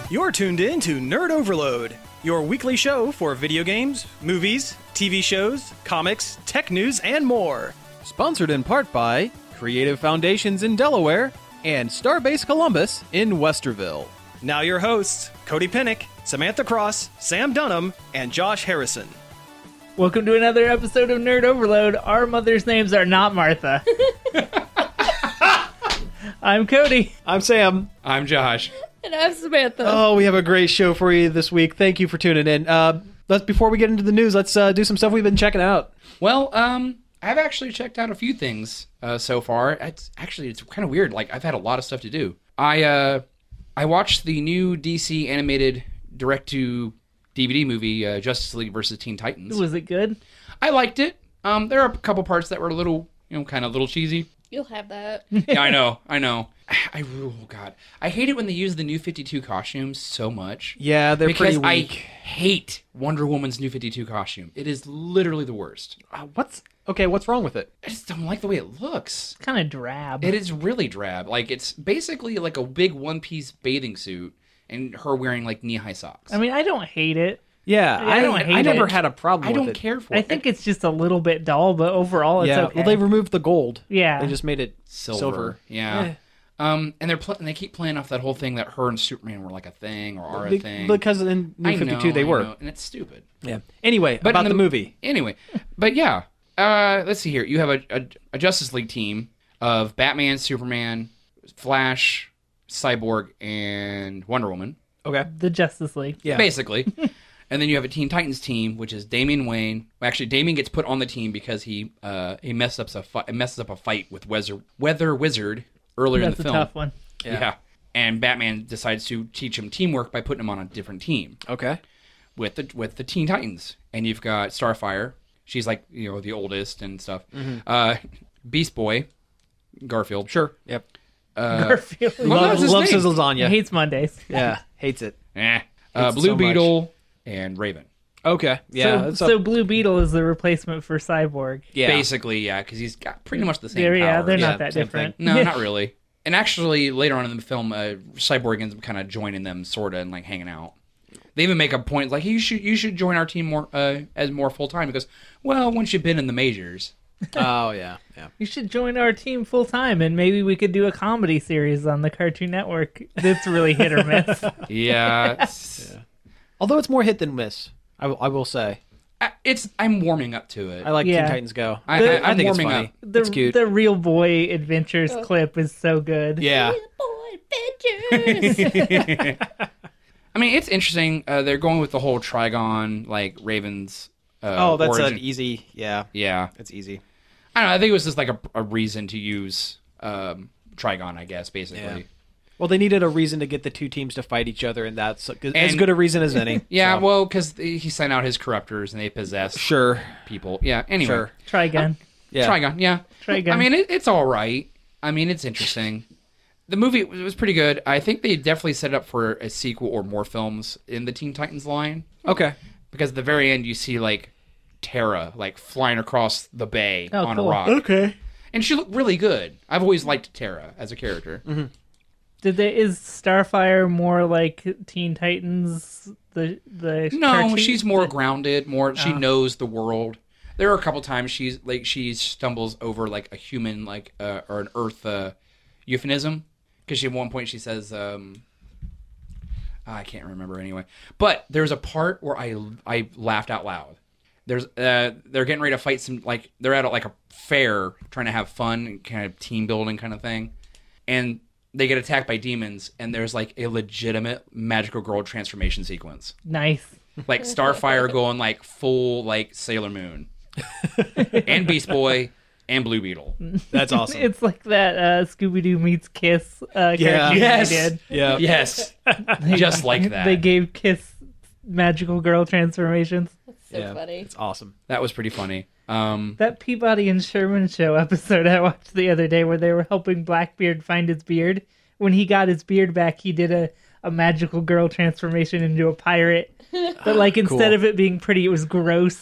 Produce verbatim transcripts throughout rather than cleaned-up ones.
You're tuned in to Nerd Overload, your weekly show for video games, movies, T V shows, comics, tech news, and more. Sponsored in part by Creative Foundations in Delaware and Starbase Columbus in Westerville. Now your hosts, Cody Pennick, Samantha Cross, Sam Dunham, and Josh Harrison. Welcome to another episode of Nerd Overload. Our mother's names are not Martha. I'm Cody. I'm Sam. I'm Josh. And I'm Samantha. Oh, we have a great show for you this week. Thank you for tuning in. Uh, let's before we get into the news, let's uh, do some stuff we've been checking out. Well, um, I've actually checked out a few things uh, so far. It's actually it's kind of weird. Like I've had a lot of stuff to do. I uh, I watched the new D C animated direct to D V D movie, uh, Justice League versus Teen Titans. Was it good? I liked it. Um, there are a couple parts that were a little, you know, kind of a little cheesy. You'll have that. Yeah, I know, I know. I oh god, I hate it when they use the New fifty-two costumes so much. Yeah, they're because pretty weak. I hate Wonder Woman's New fifty-two costume. It is literally the worst. Uh, what's okay? What's wrong with it? I just don't like the way it looks. Kind of drab. It is really drab. Like it's basically like a big one-piece bathing suit and her wearing like knee-high socks. I mean, I don't hate it. Yeah, I I don't don't. hate I never it. had a problem. I with don't it. care for I it. think it's just a little bit dull, but overall, it's yeah, okay. well, they removed the gold. Yeah. They just made it silver. silver. Yeah. Eh. Um, and they're pl- and they keep playing off that whole thing that her and Superman were like a thing or are a Be- thing. because in New I fifty-two know, they I were. know, and it's stupid. Yeah. Anyway, But about in the, movie. Anyway, but yeah, uh, let's see here. You have a, a, a Justice League team of Batman, Superman, Flash, Cyborg, and Wonder Woman. Okay. The Justice League. Yeah. Basically. And then you have a Teen Titans team, which is Damian Wayne. Well, actually, Damian gets put on the team because he uh, he messes up a fi- messes up a fight with Weather, Weather Wizard earlier That's in the a film. tough one. Yeah. Yeah. And Batman decides to teach him teamwork by putting him on a different team Okay. with the with the Teen Titans. And you've got Starfire. She's like, you know, the oldest and stuff. Mm-hmm. Uh, Beast Boy, Garfield. Sure. Yep. Uh, Garfield. Well, Love- that's his loves name. his lasagna. Hates Mondays. Yeah. Hates it. eh. Uh, Hates it Blue so much. Beetle and Raven. Okay. Yeah. So, it's so up- Blue Beetle is the replacement for Cyborg. yeah. Basically, yeah, because he's got pretty much the same They're, yeah, powers. they're Yeah, not that same different. No, not really. And actually, later on in the film, uh, Cyborg ends up kind of joining them, sort of, and like hanging out. They even make a point like, hey, you should you should join our team more uh, as more full time. Because, well, once you've been in the majors, Oh yeah. Yeah. You should join our team full time, and maybe we could do a comedy series on the Cartoon Network. That's really hit or miss. yeah, it's, Although it's more hit than miss, I will- I will say. I- it's I'm warming up to it. I like Yeah. Teen Titans Go. I, The- I, I think it's warming funny. up. The, It's cute. the Real Boy Adventures Oh. clip is so good. Yeah. Boy Adventures. I mean, it's interesting. Uh, they're going with the whole Trigon, like Ravens. Uh, Oh, that's origin. an easy. Yeah. Yeah, It's easy. I don't know. I think it was just like a, a reason to use um, Trigon, I guess, basically. Yeah. Well, they needed a reason to get the two teams to fight each other, and that's as And- good a reason as any. Yeah, so. well, because he sent out his corruptors and they possess Sure. people. Yeah, anyway. Sure. Try again. Yeah. Trigon, yeah. Try again. I mean, it, it's all right. I mean, it's interesting. The movie was was pretty good. I think they definitely set it up for a sequel or more films in the Teen Titans line. Okay. Because at the very end, you see, like, Terra, like, flying across the bay Oh, on cool. a rock. Okay. And she looked really good. I've always liked Terra as a character. Mm-hmm. Did they is Starfire more like Teen Titans? The the No, cartoon- she's more the- grounded. More, she Oh. knows the world. There are a couple times she's like she stumbles over like a human like uh, or an Earth uh, euphemism because she at one point she says um, I can't remember anyway. But there's a part where I I laughed out loud. There's uh, they're getting ready to fight some like they're at a, like a fair trying to have fun kind of team building kind of thing, and they get attacked by demons and there's like a legitimate magical girl transformation sequence. nice. Like Starfire going like full like Sailor Moon, and Beast Boy, and Blue Beetle. That's awesome. It's like that uh, Scooby Doo meets Kiss. Uh, Yeah. cartoon Yes. they did. yeah. Yes, just like that. They gave Kiss magical girl transformations. So yeah. funny. It's awesome. That was pretty funny. Um, That Peabody and Sherman show episode I watched the other day where they were helping Blackbeard find his beard. When he got his beard back, he did a, a magical girl transformation into a pirate. But like instead Cool. of it being pretty, it was gross.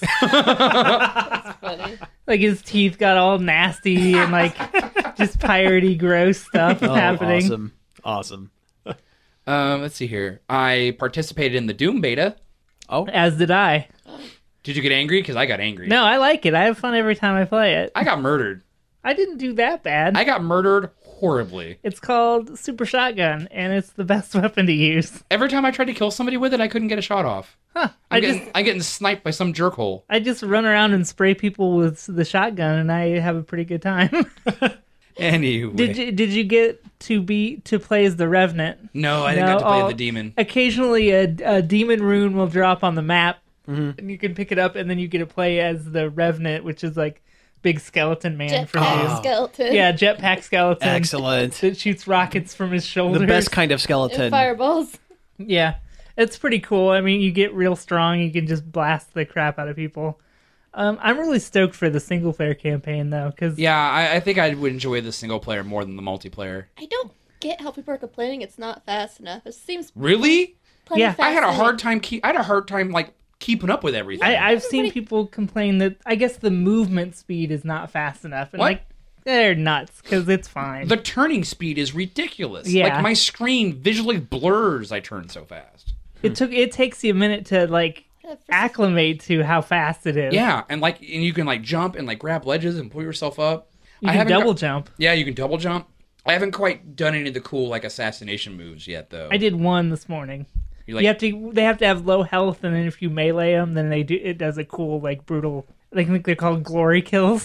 Funny. Like his teeth got all nasty and like just piratey gross stuff Oh, happening. awesome. Awesome. Um, let's see here. I participated in the Doom beta. As did I. Did you get angry? Because I got angry. No, I like it. I have fun every time I play it. I got murdered. I didn't do that bad. I got murdered horribly. It's called Super Shotgun, and it's the best weapon to use. Every time I tried to kill somebody with it, I couldn't get a shot off. Huh. I'm, I getting, just I'm getting sniped by some jerkhole. I just run around and spray people with the shotgun, and I have a pretty good time. Anyway. Did you did you get to be to play as the Revenant? No, I didn't No, get to play oh, the demon. Occasionally, a, a demon rune will drop on the map, Mm-hmm. and you can pick it up, and then you get to play as the Revenant, which is like big skeleton man from Jetpack Doom. skeleton. Yeah, jetpack skeleton. Excellent. That shoots rockets from his shoulders. The best kind of And skeleton. fireballs. Yeah, it's pretty cool. I mean, you get real strong. You can just blast the crap out of people. Um, I'm really stoked for the single player campaign though, because Yeah, I, I think I would enjoy the single player more than the multiplayer. I don't get how people are complaining it's not fast enough. It seems Really? plenty Yeah. fast. I had a to me. hard time keep. I had a hard time like keeping up with everything. I, I've seen Everybody- people complain that I guess the movement speed is not fast enough, and What? like they're nuts because it's fine. the turning speed is ridiculous. Yeah. Like my screen visually blurs. I turn so fast. It took it takes you a minute to like Yeah, for- acclimate to how fast it is. Yeah, and like, and you can like jump and like grab ledges and pull yourself up. you I can haven't double got- jump. Yeah, you can double jump. I haven't quite done any of the cool like assassination moves yet, though. I did one this morning. You like, you have to they have to have low health, and then if you melee them, then they do it does a cool like brutal. I think they're called glory kills.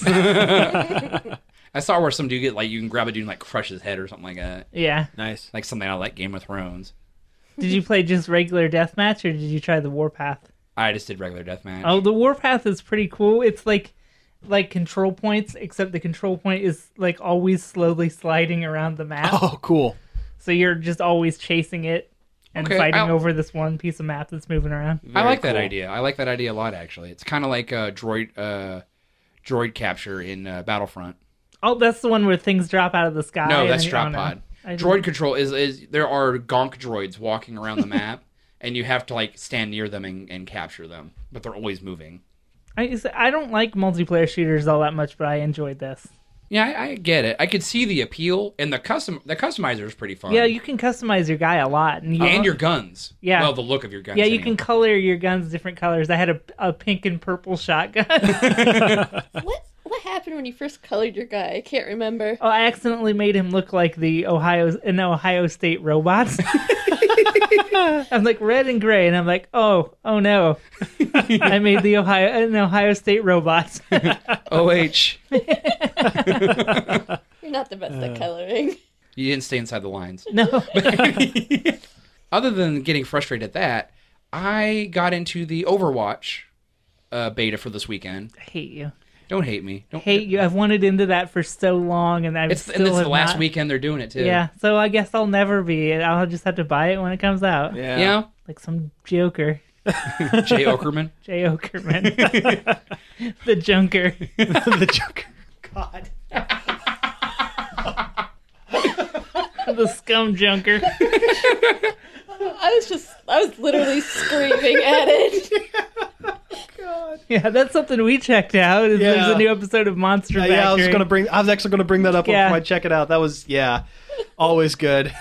I saw where some dude get like you can grab a dude and like crush his head or something like that, Yeah. Nice. like something out of like Game of Thrones. Did you play just regular deathmatch, or did you try the warpath? I just did regular deathmatch. Oh, the warpath is pretty cool. It's like like control points, except the control point is like always slowly sliding around the map. Oh, cool. So you're just always chasing it and Okay, fighting I'll- over this one piece of map that's moving around. I Very like that cool. idea. I like that idea a lot, actually. It's kind of like uh, droid uh, droid capture in uh, Battlefront. Oh, that's the one where things drop out of the sky. No, and that's then- drop oh, no. pod. I Droid control is is there are gonk droids walking around the map, and you have to like stand near them and, and capture them, but they're always moving. I just- I don't like multiplayer shooters all that much, but I enjoyed this. Yeah, I, I get it. I could see the appeal, and the custom the customizer is pretty fun. Yeah, you can customize your guy a lot, and, you, and your guns. Yeah. well, the look of your guns. yeah, you anyway. can color your guns different colors. I had a, a pink and purple shotgun. What what happened when you first colored your guy? I can't remember. Oh, I accidentally made him look like the Ohio an Ohio State robot. I'm like red and gray, and I'm like, oh, oh no, I made the Ohio an Ohio State robot. O H. You're not the best Uh. at coloring. You didn't stay inside the lines. No, Other than getting frustrated at that, I got into the Overwatch uh, beta for this weekend. I hate you. Don't hate me. Don't Hate you. I've wanted into that for so long, and I've It's still and it's have the last not- weekend they're doing it too. Yeah, so I guess I'll never be. I'll just have to buy it when it comes out, Yeah. You know, like some joker, Jay Okerman. Jay Okerman, the junker. The Joker. God. The scum junker. I was just, I was literally screaming at it. Yeah, that's something we checked out. Is There's Yeah. a new episode of Monster Yeah, Factory. yeah, I was gonna bring. I was actually gonna bring that up Yeah. before I check it out. That was yeah, always good.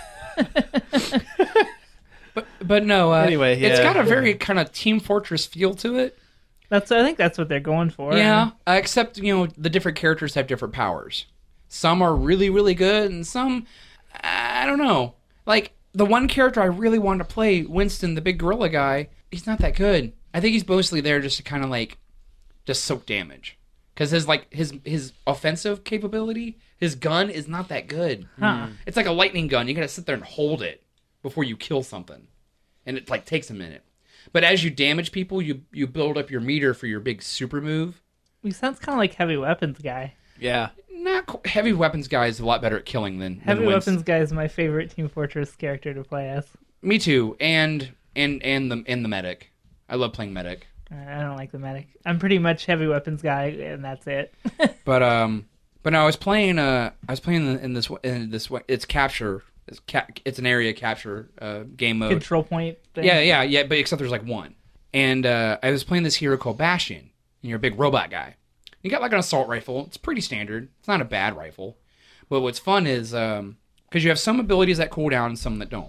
But but no. Uh, Anyway, it's yeah. got a very kind of Team Fortress feel to it. That's I think that's what they're going for. Yeah, uh, except you know the different characters have different powers. Some are really really good, and some I don't know. Like the one character I really wanted to play, Winston, the big gorilla guy. He's not that good. I think he's mostly there just to kind of like just soak damage because his like his his offensive capability, his gun is not that good. Huh. It's like a lightning gun. You gotta sit there and hold it before you kill something, and it like takes a minute. But as you damage people, you you build up your meter for your big super move. He sounds kind of like Heavy Weapons guy. Yeah. Not qu- heavy weapons guy is a lot better at killing than, than Heavy Winston. Weapons guy is my favorite Team Fortress character to play as. Me too, and and and the and the medic. I love playing medic. I don't like the medic. I'm pretty much Heavy Weapons guy, and that's it. But um, but no, I was playing. Uh, I was playing in, in this in this way. It's capture. It's ca- It's an area capture uh, game mode. Control point thing. Yeah, yeah, yeah. But except there's like one. And uh, I was playing this hero called Bastion, and you're a big robot guy. You got like an assault rifle. It's pretty standard. It's not a bad rifle. But what's fun is um, because you have some abilities that cool down and some that don't.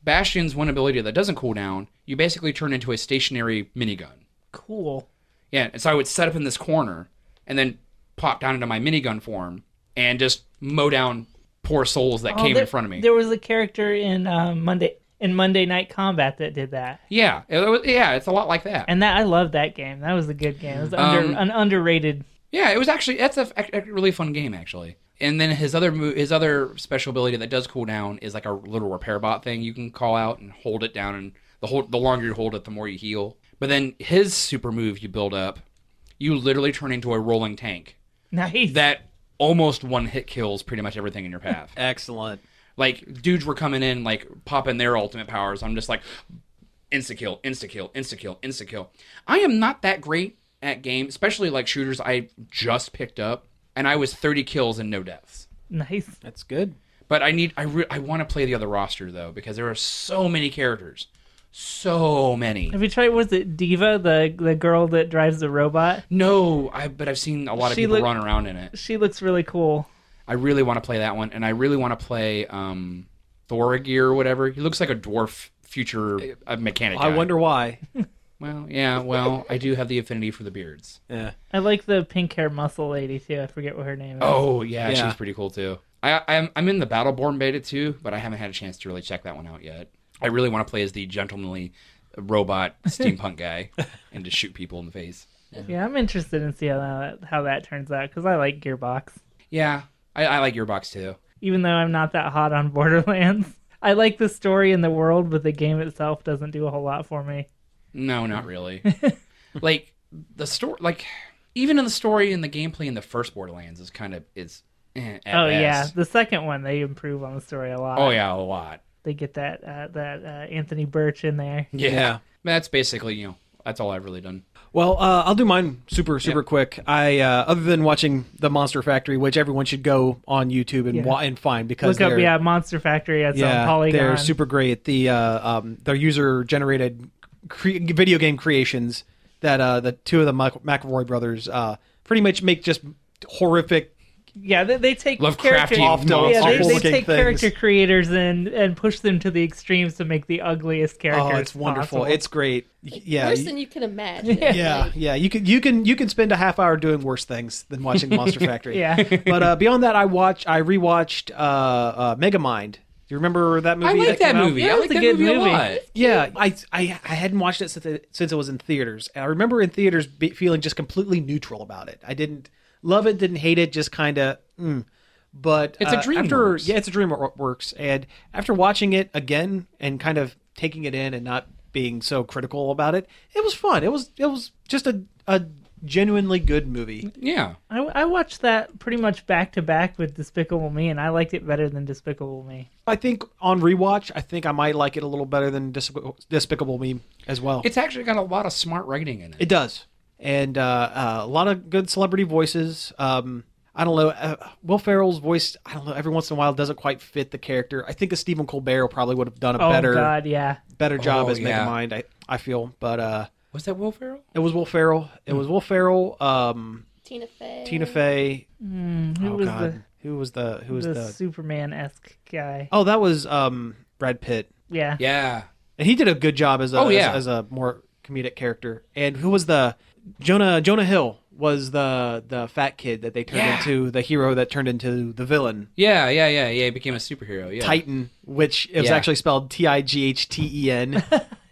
Bastion's one ability that doesn't cool down, you basically turn into a stationary minigun. Cool. Yeah, and so I would set up in this corner and then pop down into my minigun form and just mow down poor souls that Oh, came there, in front of me. There was a character in um, Monday in Monday Night Combat that did that, Yeah, it was, yeah, it's a lot like that. and that I loved that game. That was a good game. It was under, Um, an underrated. Yeah, it was actually that's a, a really fun game actually. And then his other mo- his other special ability that does cool down is like a little repair bot thing you can call out and hold it down, and the whole the longer you hold it, the more you heal. But then his super move you build up, you literally turn into a rolling tank Nice. that almost one hit kills pretty much everything in your path. Excellent. Like dudes were coming in like popping their ultimate powers. I'm just like insta kill, insta kill, insta kill, insta kill. I am not that great at games, especially like shooters I just picked up, and I was thirty kills and no deaths. Nice. That's good. But I need I re- I want to play the other roster though, because there are so many characters. So many. Have you tried? Was it Diva, the the girl that drives the robot? No, I but I've seen a lot of She people look- run around in it. She looks really cool. I really want to play that one, and I really want to play um Thoragir or whatever. He looks like a dwarf future uh, mechanic guy. I wonder why. Well, yeah, well, I do have the affinity for the beards. Yeah. I like the pink hair muscle lady too. I forget what her name is. Oh, yeah, Yeah. she's pretty cool too. I, I'm I'm in the Battleborn beta too, but I haven't had a chance to really check that one out yet. I really want to play as the gentlemanly robot steampunk guy and just shoot people in the face. Yeah, I'm interested in see how that how that turns out because I like Gearbox. Yeah, I, I like Gearbox too. Even though I'm not that hot on Borderlands, I like the story and the world, but the game itself doesn't do a whole lot for me. No, not really. Like the story, like even in the story and the gameplay in the first Borderlands is kind of is. Eh, at Oh yeah, best. the second one they improve on the story a lot. Oh yeah, a lot. They get that uh, that uh, Anthony Birch in there. Yeah. Yeah. That's basically, you know, that's all I've really done. Well, uh, I'll do mine super, super Yep. quick. I, uh, other than watching the Monster Factory, which everyone should go on YouTube and Yeah. wa- and find because Look up, they're, yeah, Monster Factory. That's yeah, on Polygon. they're super great. The uh, um, their user generated cre- video game creations that uh, the two of the Mac- McAvoy brothers uh, pretty much make just horrific. Yeah, they, they take Lovecraftian character, monsters. yeah, they, they Awful-looking take things. character creators and and push them to the extremes to make the ugliest characters. Oh, it's wonderful! possible. It's great. Y- Yeah, Worse y- than you can imagine. yeah, Like, yeah. You can you can you can spend a half hour doing worse things than watching Monster Factory. yeah. But uh, beyond that, I watched, I rewatched uh, uh, Megamind. Do you remember that movie? I like that came out? movie. Yeah, I it like was a that good movie, movie. a lot. Yeah, I, I I hadn't watched it since it, since it was in theaters. And I remember in theaters be, feeling just completely neutral about it. I didn't love it, didn't hate it, just kind of. Mm. But It's a uh, after DreamWorks. yeah, it's a DreamWorks. And after watching it again and kind of taking it in and not being so critical about it, it was fun. It was it was just a a genuinely good movie. Yeah. I, I watched that pretty much back to back with Despicable Me, and I liked it better than Despicable Me. I think on rewatch, I think I might like it a little better than Despicable, Despicable Me as well. It's actually got a lot of smart writing in it. It does, and uh, uh, a lot of good celebrity voices. Um, I don't know. Uh, Will Ferrell's voice, I don't know. Every once in a while, doesn't quite fit the character. I think a Stephen Colbert probably would have done a Oh better, God, yeah. better job Oh, as yeah. Megamind. I, I feel, but uh, Was that Will Ferrell? it was Will Ferrell. It was Will Ferrell. Um, Tina Fey. Tina Fey. Mm, who Oh was God, who was the who the, was the, the? Superman-esque guy? Oh, that was um, Brad Pitt. Yeah. Yeah. And he did a good job as a Oh, yeah. as, as a more comedic character. And who was the Jonah Jonah Hill was the the fat kid that they turned Yeah. into the hero that turned into the villain Yeah, yeah, yeah, yeah. He became a superhero. Yeah. Titan, which it was Yeah. actually spelled T I G H T E N.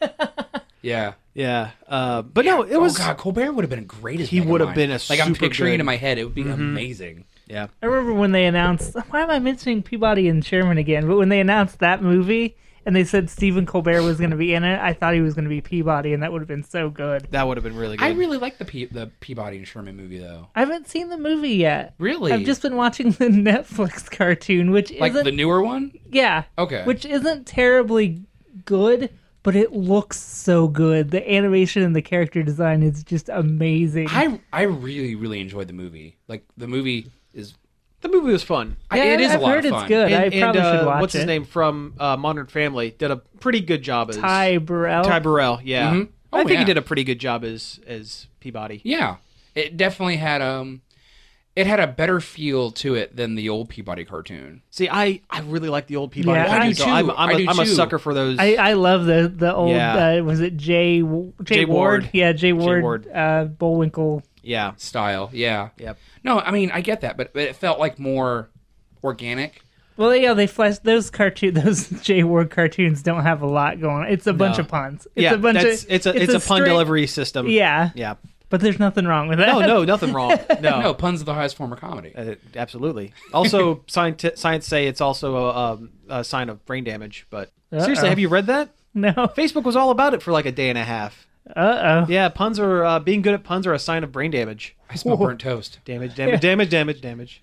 Yeah. Yeah, uh, but no, it was Oh God, Colbert would have been great as He would have Megamind. been a like I'm super picturing it good- in my head. It would be amazing. yeah. I remember when they announced. Why am I mentioning Peabody and Sherman again? But when they announced that movie and they said Stephen Colbert was going to be in it, I thought he was going to be Peabody, and that would have been so good. That would have been really good. I really like the Pe- the Peabody and Sherman movie though. I haven't seen the movie yet. Really? I've just been watching the Netflix cartoon, which like isn't the newer one. yeah, Okay. which isn't terribly good, but it looks so good. The animation and the character design is just amazing. I I really really enjoyed the movie. Like the movie is. the movie was fun. I- Yeah, it is I've a lot heard of it's fun. good. I And, probably and, uh, should watch what's his it. name from uh, Modern Family did a pretty good job as Ty Burrell. Ty Burrell. Yeah, Mhm. I Oh, think yeah. he did a pretty good job as as Peabody. Yeah, it definitely had um, it had a better feel to it than the old Peabody cartoon. See, I, I really like the old Peabody. Yeah, I cartoons, do so I'm, too. I'm, I a, do I'm a too. sucker for those. I, I love the the old Yeah. uh, was it Jay Jay, Jay Ward? Ward. Yeah, Jay Ward, Ward. Uh, Bullwinkle. yeah. Style, yeah. Yep. No, I mean I get that, but, but it felt like more organic. Well, yeah, they flash those cartoon those Jay Ward cartoons don't have a lot going on. It's a bunch No. of puns. It's yeah, a bunch that's, of it's a it's, a, pun straight- delivery system. Yeah, Yeah. but there's nothing wrong with that. No, no, nothing wrong. No. No, puns are the highest form of comedy. Uh, absolutely. Also, science science say it's also a, um, a sign of brain damage. But seriously, Uh-oh. have you read that? no. Facebook was all about it for like a day and a half. Uh oh. Yeah, puns are uh, being good at puns are a sign of brain damage. I smell burnt toast. Damage, damage, damage, damage, damage.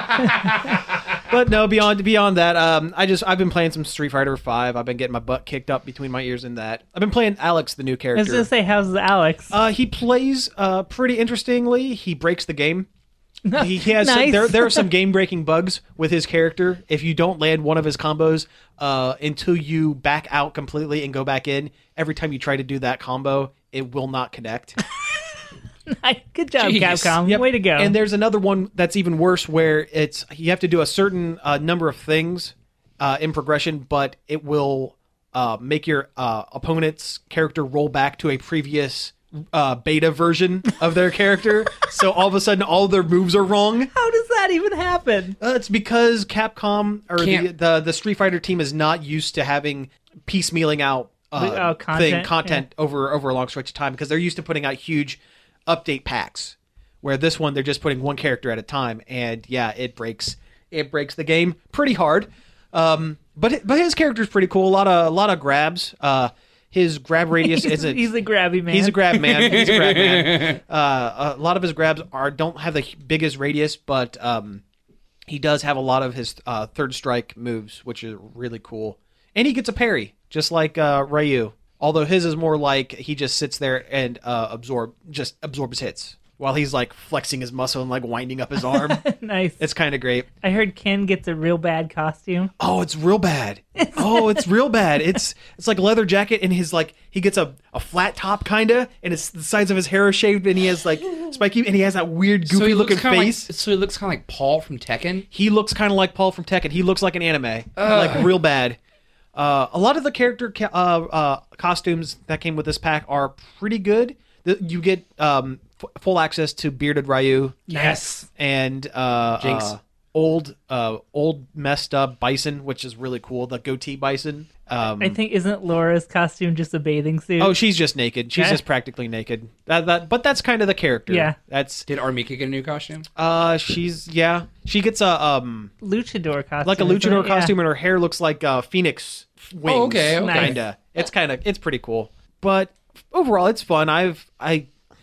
But no, beyond beyond that, um, I just I've been playing some Street Fighter Five. I've been getting my butt kicked up between my ears in that. I've been playing Alex, the new I was character. gonna say, how's Alex? Uh, he plays uh, pretty interestingly. He breaks the game. He, he has Nice. there. There are some game breaking bugs with his character. If you don't land one of his combos uh, until you back out completely and go back in, every time you try to do that combo, it will not connect. Good job, Jeez. Capcom. Yep. Way to go. And there's another one that's even worse, where it's you have to do a certain uh, number of things uh, in progression, but it will uh, make your uh, opponent's character roll back to a previous uh, beta version of their character. So all of a sudden, all their moves are wrong. How does that even happen? Uh, it's because Capcom or the, Can't- the the Street Fighter team is not used to having piecemealing out uh, Oh, content, thing content over over a long stretch of time, because they're used to putting out huge update packs. Where this one, they're just putting one character at a time, and yeah, it breaks it breaks the game pretty hard. Um, but but his character's pretty cool. A lot of a lot of grabs. Uh, his grab radius he's, isn't. he's a grabby man. He's a grab man. He's a grab man. Uh, a lot of his grabs are don't have the biggest radius, but um, he does have a lot of his uh, third strike moves, which is really cool. And he gets a parry, just like uh, Ryu. Although his is more like he just sits there and uh, absorb just absorbs hits while he's like flexing his muscle and like winding up his arm. Nice. It's kind of great. I heard Ken gets a real bad costume. Oh, it's real bad. Oh, it's real bad. It's it's like a leather jacket, and his like he gets a, a flat top kinda, and it's the sides of his hair are shaved, and he has like spiky, and he has that weird goofy he looks looking kinda face. Like, so he looks kind of like Paul from Tekken. He looks kind of like Paul from Tekken. He looks like an anime, like real bad. Uh, a lot of the character ca- uh, uh, costumes that came with this pack are pretty good. The, you get um, f- full access to bearded Ryu. Yes. And uh, Jinx. uh, old, uh, old messed up Bison, which is really cool. The goatee Bison. Um, I think isn't Laura's costume just a bathing suit? oh, she's just naked. She's Yeah. just practically naked. That, that, but that's kind of the character. Yeah. That's Did Armika get a new costume? uh, she's yeah. She gets a um, luchador costume. like a isn't luchador it? Yeah. costume, and her hair looks like uh, phoenix wings. Oh, okay, okay. Kinda. It's kind of it's pretty cool. But overall, it's fun. I've I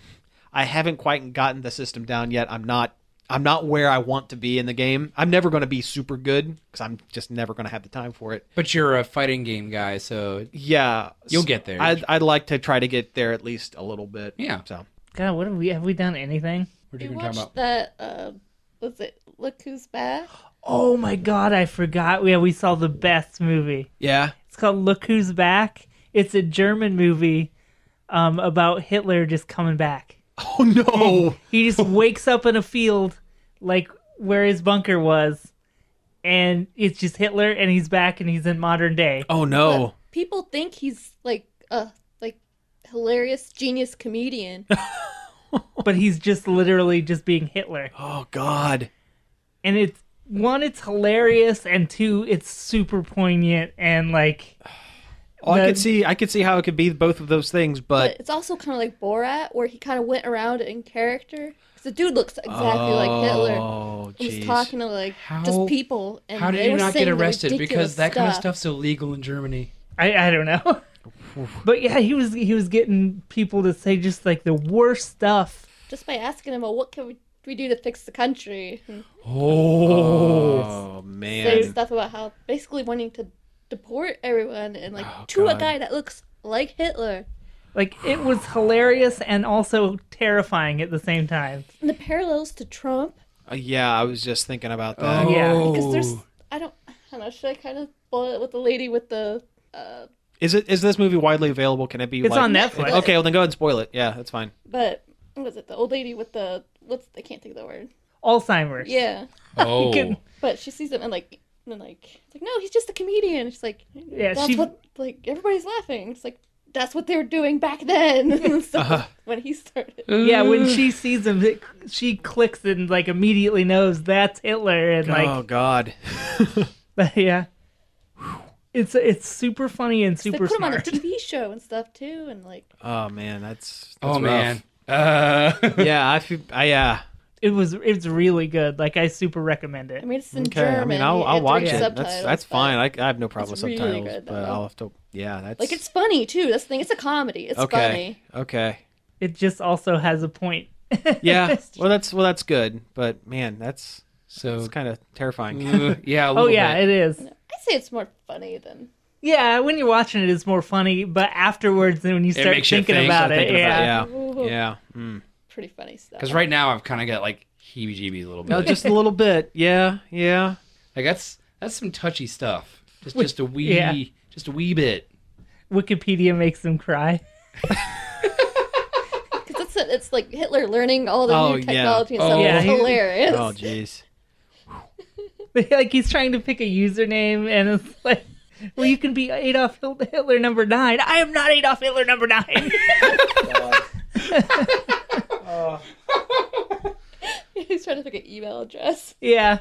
I haven't quite gotten the system down yet. I'm not I'm not where I want to be in the game. I'm never going to be super good because I'm just never going to have the time for it. But you're a fighting game guy, so Yeah, You'll get there. I'd I'd like to try to get there at least a little bit. Yeah. So God, what have we have we done anything? what are We you talking watched about? that. Uh, was it Look Who's Back? Oh my God, I forgot. Yeah, we saw the best movie. yeah. It's called Look Who's Back. It's a German movie um, about Hitler just coming back. Oh no. He just wakes up in a field like where his bunker was, and it's just Hitler, and he's back, and he's in modern day. Oh no. But people think he's like a like hilarious genius comedian. But he's just literally just being Hitler. Oh God. And it's one, it's hilarious, and two, it's super poignant and like Oh, I The- could see I could see how it could be both of those things, But but it's also kind of like Borat, where he kind of went around in character. 'Cause the dude looks exactly like Hitler. Oh, He was jeez. talking to like How- just people, and How they did you were not saying get the arrested? Because ridiculous that kind of stuff. stuff's illegal in Germany. I, I don't know. But yeah, he was he was getting people to say just like the worst stuff. Just by asking him, well, what can we, we do to fix the country? And Oh say man. stuff about how basically wanting to deport everyone, and like Oh, to a God. guy that looks like Hitler. Like it was hilarious and also terrifying at the same time. And the parallels to Trump, Uh, yeah, I was just thinking about that. Oh. Yeah, because there's, I don't, I don't know, should I kind of spoil it with the lady with the, uh, Is it is this movie widely available? Can it be? It's like- on Netflix. Okay, well then go ahead and spoil it. Yeah, that's fine. but what was it, the old lady with the, what's, I can't think of the word. Alzheimer's. Yeah, Oh. can- but she sees him and like, and like, it's like, no, he's just a comedian. She's like, Yeah, that's she- what like everybody's laughing. It's like that's what they were doing back then. So, Uh-huh. when he started. Yeah, when she sees him, it, she clicks and like immediately knows that's Hitler, and like, oh God. but yeah, it's it's super funny and They super put him on a smart. T V show and stuff too, and like, Oh man, that's, that's Oh rough. man. Uh, Yeah, I feel. I yeah. It was it's really good. Like I super recommend it. I mean, it's in Okay. German. I mean, I'll, you I'll have to watch read it. subtitles, That's that's but, fine. I, I have no problem it's with really subtitles, good, but though. I'll have to. Yeah, that's Like, it's funny too. That's the thing. It's a comedy. It's okay. funny. Okay. It just also has a point. Yeah. Well, that's well, that's good. But man, that's so it's kind of terrifying. uh, yeah. A Oh little yeah, bit. it is. I say it's more funny than. Yeah, when you're watching it, it's more funny. But afterwards, then when you start makes you thinking think. about Start it, thinking yeah. about it, yeah. Yeah. Mm. Pretty funny stuff. Because right now I've kind of got like heebie-jeebies a little bit. No, just a little bit. Yeah. Yeah. like that's that's some touchy stuff. Just just a wee, yeah. just a wee bit. Wikipedia makes them cry. Because it's, it's like Hitler learning all the Oh, new yeah. technology and Oh. stuff. Yeah, It's he- hilarious. Oh jeez. Like he's trying to pick a username, and it's like, well, you can be Adolf Hitler number nine. I am not Adolf Hitler number nine. He's trying to pick an email address. Yeah.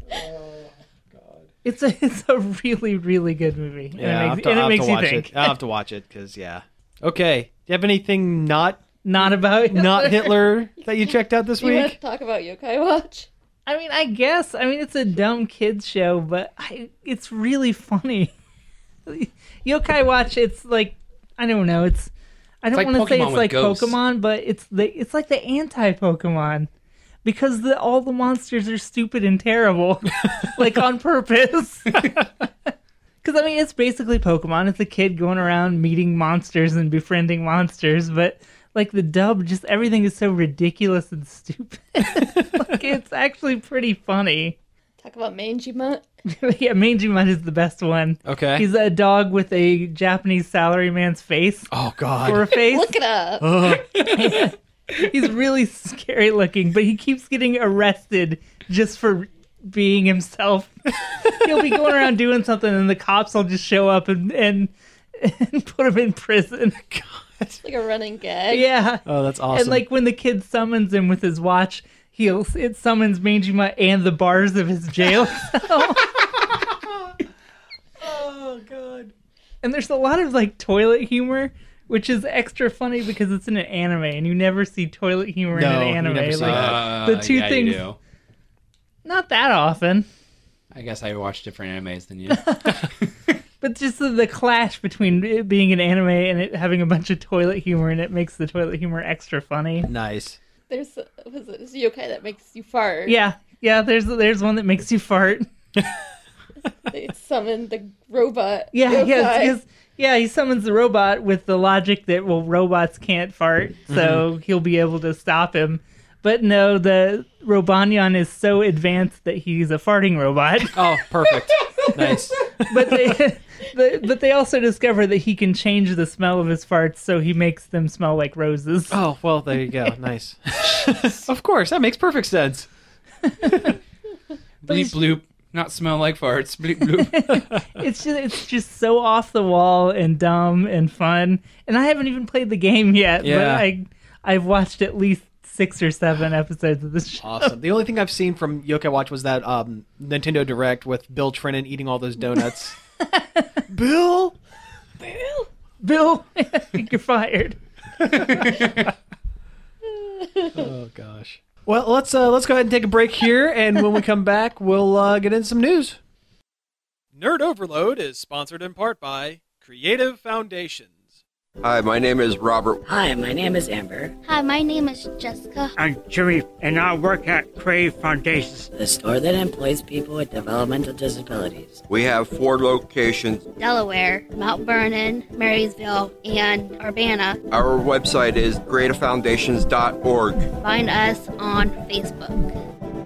It's a it's a really really good movie. Yeah. I'll and have it to, makes, and it I'll have makes to you watch think. it. I'll have to watch it because yeah. Okay. Do you have anything not Not about not Hitler that you checked out this Do you want to week? talk about Yokai Watch? I mean, I guess. I mean, it's a dumb kids show, but I, it's really funny. Yokai Watch. It's like I don't know. It's I don't like want to say Pokemon it's with like ghosts. Pokemon, but it's the it's like the anti Pokemon because the all the monsters are stupid and terrible, like on purpose. Because I mean, it's basically Pokemon. It's a kid going around meeting monsters and befriending monsters, but. Like the dub, just everything is so ridiculous and stupid. Like it's actually pretty funny. Talk about Mangy Mutt. Yeah, Mangy Mutt is the best one. Okay. He's a dog with a Japanese salaryman's face oh for God. a face. Look it up. Ugh. He's really scary looking, but he keeps getting arrested just for being himself. He'll be going around doing something, and the cops will just show up and and, and put him in prison. It's like a running gag. Yeah. Oh, that's awesome. And like when the kid summons him with his watch, he'll it summons Mangy Mutt and the bars of his jail cell. oh God. And there's a lot of like toilet humor, which is extra funny because it's in an anime, and you never see toilet humor No, in you an anime. never see Like, that. the two yeah, you things- do. not that often, I guess I watch different animes than you. but just the, the clash between it being an anime and it having a bunch of toilet humor, and it makes the toilet humor extra funny. Nice. There's a, was it, there's a yokai that makes you fart. Yeah, yeah. There's there's one that makes you fart. They summon the robot. Yeah, yokai. yes, yes. Yeah, he summons the robot with the logic that, well, robots can't fart, so he'll be able to stop him. But no, the Robonyan is so advanced that he's a farting robot. Oh, perfect. Nice. But they, the, but they also discover that he can change the smell of his farts, so he makes them smell like roses. Oh, well, there you go. Nice. Of course, that makes perfect sense. Bleep bloop. Not smell like farts. Bleep bloop. It's just it's just so off the wall and dumb and fun. And I haven't even played the game yet, but Yeah. I I've watched at least six or seven episodes of this show. Awesome. The only thing I've seen from Yokai Watch was that um, Nintendo Direct with Bill Trennan eating all those donuts. Bill? Bill, Bill, you're fired. Oh gosh. Well, let's uh, let's go ahead and take a break here, and when we come back, we'll uh, get into some news. Nerd Overload is sponsored in part by Creative Foundations. Hi, my name is Robert. Hi, my name is Amber. Hi, my name is Jessica. I'm Jimmy, and I work at Crave Foundations. The store that employs people with developmental disabilities. We have four locations. Delaware, Mount Vernon, Marysville, and Urbana. Our website is creative foundations dot org. Find us on Facebook.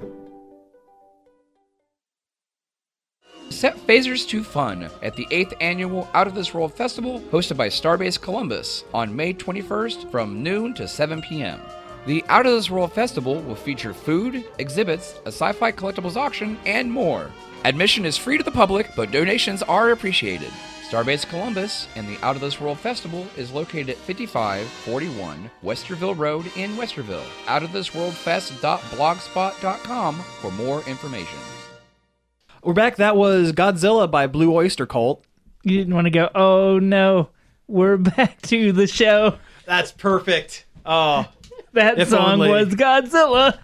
Set phasers to fun at the eighth Annual Out of This World Festival, hosted by Starbase Columbus on May twenty-first from noon to seven p.m. The Out of This World Festival will feature food, exhibits, a sci-fi collectibles auction, and more. Admission is free to the public, but donations are appreciated. Starbase Columbus and the Out of This World Festival is located at fifty-five forty-one Westerville Road in Westerville. out of this world fest dot blogspot dot com for more information. We're back. That was Godzilla by Blue Oyster Cult. You didn't want to go, oh no, we're back to the show. That's perfect. Oh, that if song only. was Godzilla.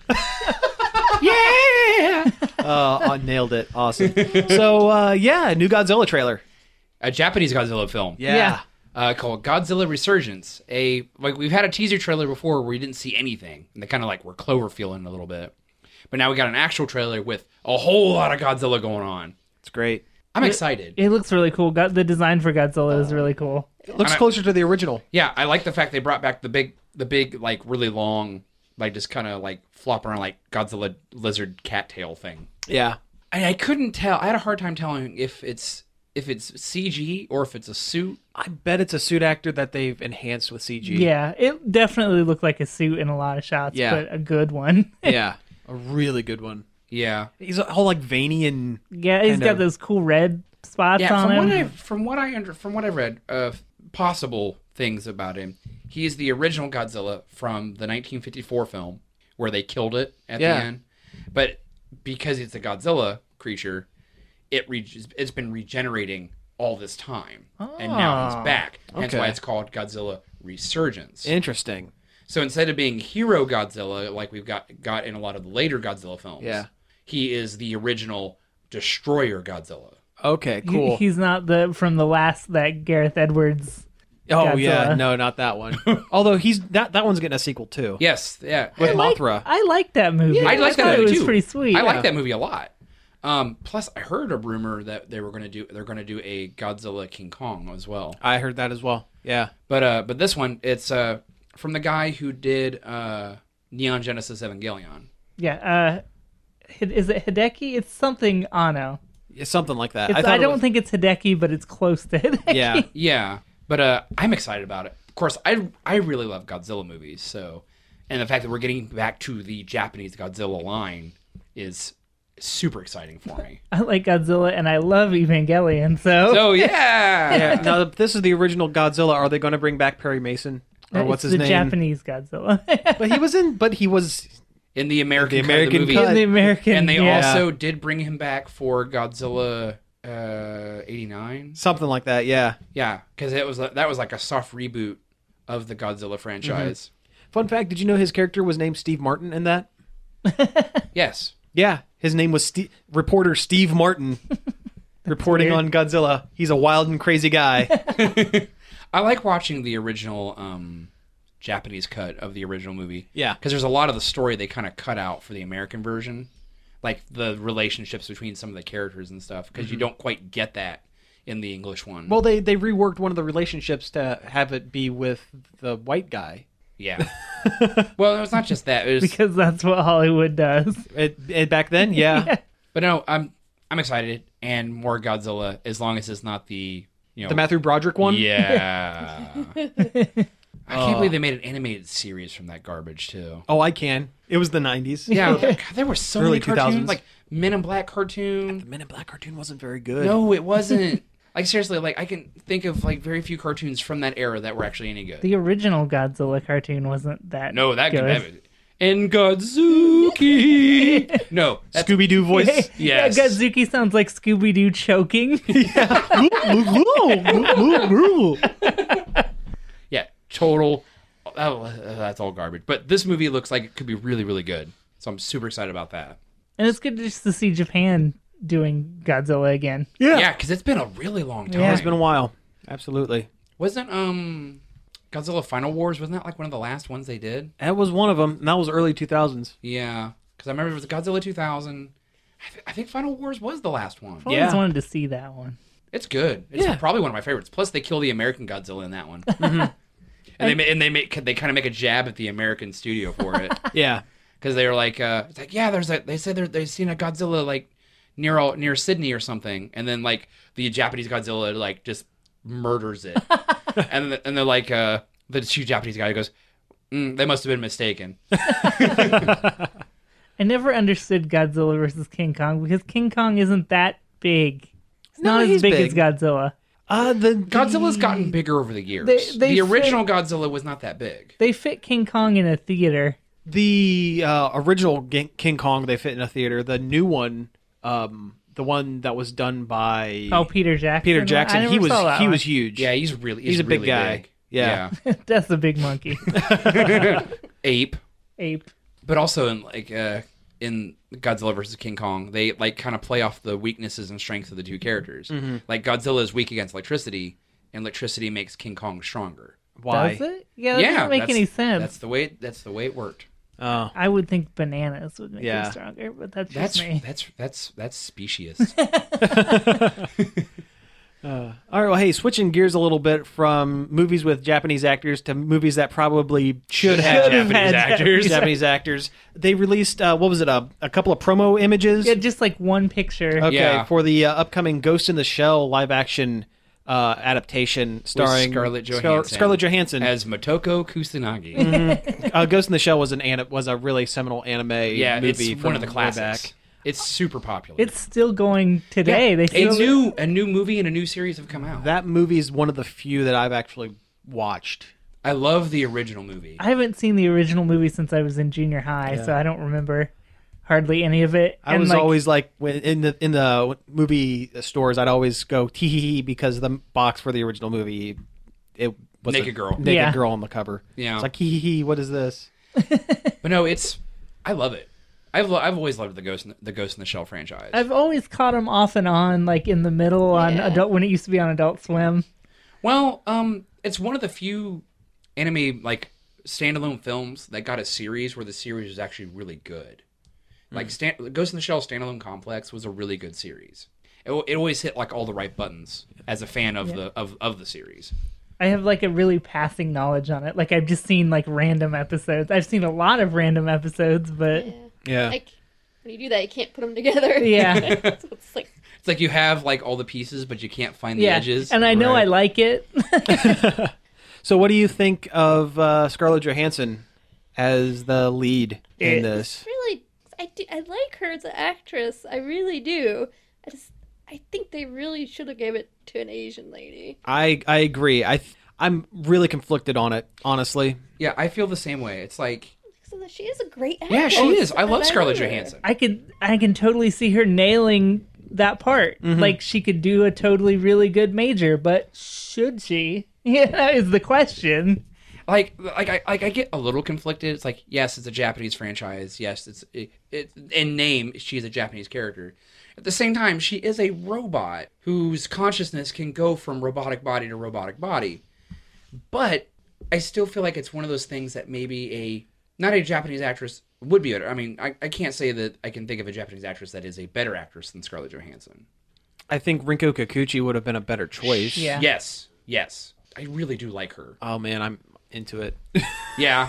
Yeah! uh, I nailed it. Awesome. So, uh, yeah, new Godzilla trailer. A Japanese Godzilla film. Yeah. Yeah. Uh, called Godzilla Resurgence. A like we've had a teaser trailer before where you didn't see anything, and they kind of like were Cloverfielding a little bit. But now we got an actual trailer with a whole lot of Godzilla going on. It's great. I'm excited. It looks really cool. Got the design for Godzilla is really cool. It looks And I- closer to the original. Yeah, I like the fact they brought back the big, the big like really long, like just kind of like flop around like Godzilla lizard cattail thing. Yeah. And I couldn't tell. I had a hard time telling if it's if it's C G or if it's a suit. I bet it's a suit actor that they've enhanced with C G. Yeah, it definitely looked like a suit in a lot of shots, Yeah. but a good one. Yeah. A really good one. Yeah, He's all like veiny and Yeah, he's kind got of- those cool red spots yeah. on From him. what I from what I under from what I've read of possible things about him, he is the original Godzilla from the nineteen fifty-four film where they killed it at Yeah. the end. But because it's a Godzilla creature, it re- it's been regenerating all this time, and now he's Oh. back. Hence Okay. why it's called Godzilla Resurgence. interesting. So instead of being hero Godzilla like we've got got in a lot of the later Godzilla films, Yeah. he is the original destroyer Godzilla. Okay, He- cool. He's not the from the last that Gareth Edwards. oh, yeah. Godzilla. No, not that one. Although he's that, that one's getting a sequel, too. Yes, yeah. With And- Mothra. I like that movie. I like that thought movie it was too. pretty sweet. I Yeah. like that movie a lot. Um, plus, I heard a rumor that they were going to do they're going to do a Godzilla King Kong as well. I heard that as well. Yeah. But uh, but this one it's uh from the guy who did uh Neon Genesis Evangelion. Yeah. Uh, Hid- is it Hideki? It's something Anno. Yeah, something like that. It's, I, thought it don't was- think it's Hideki, but it's close to Hideki. Yeah. Yeah, but uh, I'm excited about it. Of course, I I really love Godzilla movies, so and the fact that we're getting back to the Japanese Godzilla line is super exciting for me. I like Godzilla and I love Evangelion, so, So yeah, Yeah. Now, if this is the original Godzilla, are they going to bring back Perry Mason? Or it's what's his the name? Japanese Godzilla. But he was in. But he was. in the American, The cut of American movie, cut. the American. and they yeah. also did bring him back for Godzilla uh, eighty-nine. Something like that. Yeah. Yeah, because it was that was like a soft reboot of the Godzilla franchise. Fun fact: did you know his character was named Steve Martin in that? Yes. Yeah, his name was Steve, reporter Steve Martin, reporting weird. on Godzilla. He's a wild and crazy guy. I like watching the original um, Japanese cut of the original movie. Yeah. Because there's a lot of the story they kind of cut out for the American version. Like the relationships between some of the characters and stuff. Because you don't quite get that in the English one. Well, they they reworked one of the relationships to have it be with the white guy. yeah. Well, it was not just that. It was, because that's what Hollywood does. It, it, back then, yeah. but no, I'm I'm excited. And more Godzilla, as long as it's not the, you know. The Matthew Broderick one? Yeah. I can't believe they made an animated series from that garbage, too. Oh, I can. It was the nineties. Yeah, God, there were so Early many cartoons, two thousands. like Men in Black cartoon. The Men in Black cartoon wasn't very good. No, it wasn't. Like seriously, like I can think of like very few cartoons from that era that were actually any good. The original Godzilla cartoon wasn't that. No, that good. could and Godzuki. No, that's, Scooby Doo voice. yes. Yeah, Godzuki sounds like Scooby Doo choking. yeah, total. Oh, that's all garbage. But this movie looks like it could be really, really good. So I'm super excited about that. And it's good just to see Japan doing Godzilla again. Yeah, because it's been a really long time. Yeah. It's been a while. Absolutely. Wasn't um Godzilla Final Wars? Wasn't that like one of the last ones they did? That was one of them. And that was early two thousands. Yeah, because I remember it was Godzilla two thousand. I, th- I think Final Wars was the last one. I always Yeah. wanted to see that one. It's good. It's Yeah. probably one of my favorites. Plus, they kill the American Godzilla in that one, and they ma- and they make they kind of make a jab at the American studio for it Yeah. because they're like, uh, it's like yeah, there's a they said they've seen a Godzilla like near all- near Sydney or something, and then like the Japanese Godzilla like just murders it, and then, and they're like uh, the two Japanese guy goes, Mm, they must have been mistaken. I never understood Godzilla versus King Kong because King Kong isn't that big. It's No, not as he's big, big. as Godzilla. Uh, the, the Godzilla's gotten bigger over the years. They- they the original fit- Godzilla was not that big. They fit King Kong in a theater. The uh, original G- King Kong they fit in a theater. The new one, um, the one that was done by Oh, Peter Jackson. Peter I Jackson, never he was saw that he one. was huge. Yeah, he's really he's, He's a big really guy. big. Yeah. That's a big monkey. Yeah. Ape. Ape. But also in like uh, in Godzilla versus King Kong, they like kind of play off the weaknesses and strengths of the two characters. Mm-hmm. Like Godzilla is weak against electricity, and electricity makes King Kong stronger. Why? Does it? Yeah, that yeah, doesn't make that's- any sense. That's the way. That's the way it worked. Oh. I would think bananas would make Yeah. him stronger, but that's That's just me. that's that's that's specious. Uh, all right, well, hey, switching gears a little bit from movies with Japanese actors to movies that probably should have Should have Japanese had actors. Japanese Japanese actors. They released uh, what was it? A, a couple of promo images. Yeah, just like one picture. Okay, Yeah. for the uh, upcoming Ghost in the Shell live action uh, adaptation starring With Scarlett Scar- Johansson. Scarlett Johansson. as Motoko Kusanagi. uh, Ghost in the Shell was an anim- was a really seminal anime Yeah, movie it's from one of the way classics. back. It's super popular. It's still going today. They a still new a new movie and a new series have come out. That movie is one of the few that I've actually watched. I love the original movie. I haven't seen the original movie since I was in junior high, so I don't remember hardly any of it. I And, was like, always like when in the in the movie stores, I'd always go tee hee hee because the box for the original movie it was Naked a girl. naked Yeah. girl on the cover. Yeah. It's like hee hee hee. What is this? But no, it's I love it. I've lo- I've always loved the Ghost in the, the Ghost in the Shell franchise. I've always caught them off and on, like in the middle on Yeah. adult when it used to be on Adult Swim. Well, um, it's one of the few anime like standalone films that got a series where the series was actually really good. Like Stan- Ghost in the Shell standalone complex was a really good series. It, it always hit like all the right buttons as a fan of the of, of the series. I have like a really passing knowledge on it. Like I've just seen like random episodes. I've seen a lot of random episodes, but Yeah. Yeah. Like, when you do that, you can't put them together. yeah, So it's like, It's like you have like all the pieces, but you can't find the yeah. edges. And I know Right. I like it. So, what do you think of uh, Scarlett Johansson as the lead in It- this? really, I, do, I like her as an actress. I really do. I just, I think they really should have gave it to an Asian lady. I I agree. I th- I'm really conflicted on it, honestly. Yeah, I feel the same way. It's like So that she is a great actress. yeah, she is. I and love Scarlett her. Johansson. I could I can totally see her nailing that part. Mm-hmm. Like she could do a totally really good major, but should she? Yeah, that is the question. like like I like I get a little conflicted. It's like yes, it's a Japanese franchise. Yes, it's it, it in name she's a Japanese character. At the same time, she is a robot whose consciousness can go from robotic body to robotic body. But I still feel like it's one of those things that maybe a not a Japanese actress would be better. I mean, I, I can't say that I can think of a Japanese actress that is a better actress than Scarlett Johansson. I think Rinko Kikuchi would have been a better choice. Yeah. Yes, yes, I really do like her. Oh man, I'm into it. Yeah,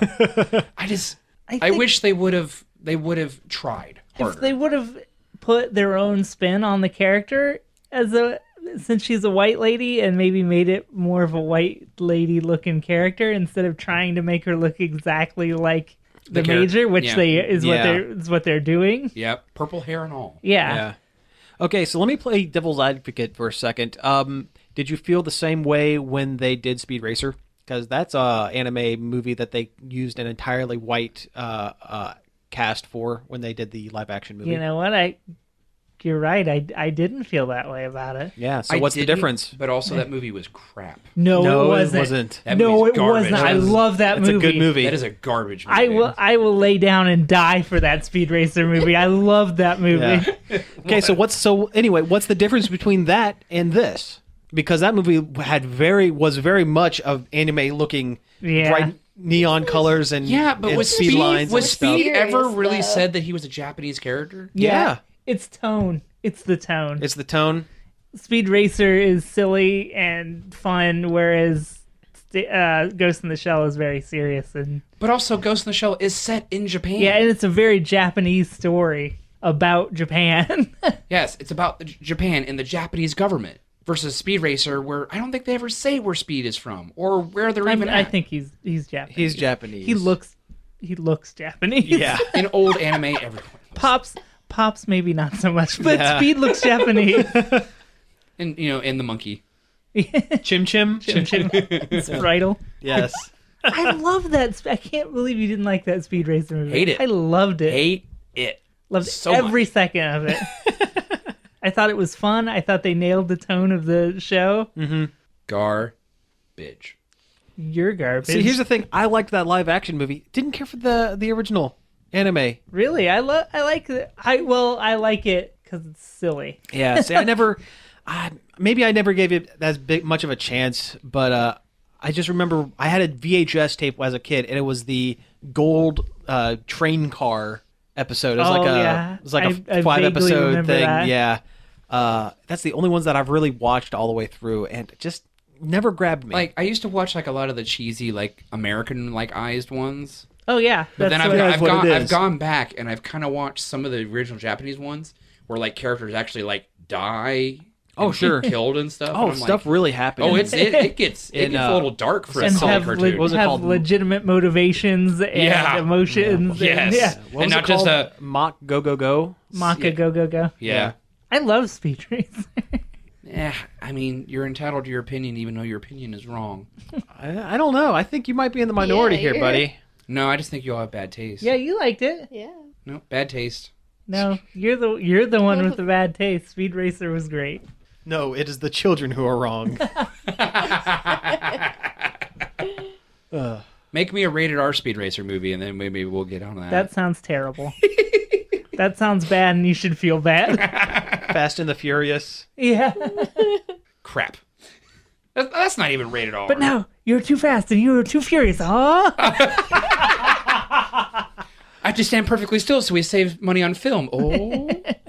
I just I, I think wish they would have they would have tried harder. if they would have put their own spin on the character as a since she's a white lady and maybe made it more of a white lady looking character instead of trying to make her look exactly like the, The char- major, which yeah. they is what Yeah. they're is what they're doing. Yep, purple hair and all. Yeah. Yeah. Okay, so let me play devil's advocate for a second. Um, did you feel the same way when they did Speed Racer? Because that's a anime movie that they used an entirely white uh, uh, cast for when they did the live action movie. You know what? I you're right. I, I didn't feel that way about it. Yeah. So I what's the didn't, difference? But also, that movie was crap. No, No, it it wasn't. wasn't. That no, movie's it garbage. wasn't. I That's- love that It's movie. a good movie. That is a garbage movie. I will I will lay down and die for that Speed Racer movie. I love that movie. Yeah. Okay, so what's so anyway? What's the difference between that and this? Because that movie had very was very much of anime looking, Yeah. bright neon colors and Yeah, but and was speed Speed, lines was and stuff. Speed ever Serious, really though. said that he was a Japanese character? Yeah. It's tone. It's the tone. It's the tone. Speed Racer is silly and fun, whereas st- uh, Ghost in the Shell is very serious and But also, Ghost in the Shell is set in Japan. yeah, and it's a very Japanese story about Japan. Yes, it's about the J- Japan and the Japanese government. versus Speed Racer, where I don't think they ever say where Speed is from or where they're I'm- even I at. think he's he's Japanese. He's Japanese. He looks he looks Japanese. Yeah. In old anime, everyone. Pops Pops maybe not so much, but Yeah. Speed looks Japanese. And you know, and the monkey. Chim Chim. Chim Chim. Spritle. Yes. I love that. sp- I can't believe you didn't like that Speed Racer movie. Hate it. I loved it. Hate it. Loved so every much. second of it. I thought it was fun. I thought they nailed the tone of the show. Mm-hmm. Garbage. You're garbage. See, here's the thing. I liked that live action movie. Didn't care for the the original anime. Really, I love. I like it. I well, I like it because it's silly. Yeah. See, I never. I, maybe I never gave it as big much of a chance, but uh, I just remember I had a V H S tape as a kid, and it was the gold uh, train car episode. It was Oh, like a yeah. it was like a I- I five vaguely episode remember thing. that. Yeah. Uh, that's the only ones that I've really watched all the way through, and it just never grabbed me. Like I used to watch like a lot of the cheesy like American like eyed ones. Oh yeah, But then that's I've, what- got, that's I've what gone it I've is. gone back and I've kind of watched some of the original Japanese ones where like characters actually like die. Oh, and get sure. killed and stuff. oh, and I'm stuff like, really happened. oh, it's it, it gets it In, gets uh, a little dark for a and silly have, cartoon. le- What was it have called? legitimate motivations and Yeah. emotions. Yes. And, yeah. What and was not it just called? a Mock Go Go Go. Maka go go go. yeah. I love Speed Racer. Yeah, I mean, you're entitled to your opinion, even though your opinion is wrong. I, I don't know. I think you might be in the minority Yeah, here, you're- buddy. No, I just think you all have bad taste. Yeah, you liked it. Yeah. No, bad taste. No, you're the you're the one with the bad taste. Speed Racer was great. No, it is the children who are wrong. uh, Make me a rated R Speed Racer movie, and then maybe we'll get on that. That sounds terrible. That sounds bad, and you should feel bad. Fast and the Furious. Yeah. crap. That, that's not even rated R. But now you're too fast and you're too furious. Huh? I have to stand perfectly still so we save money on film. Oh.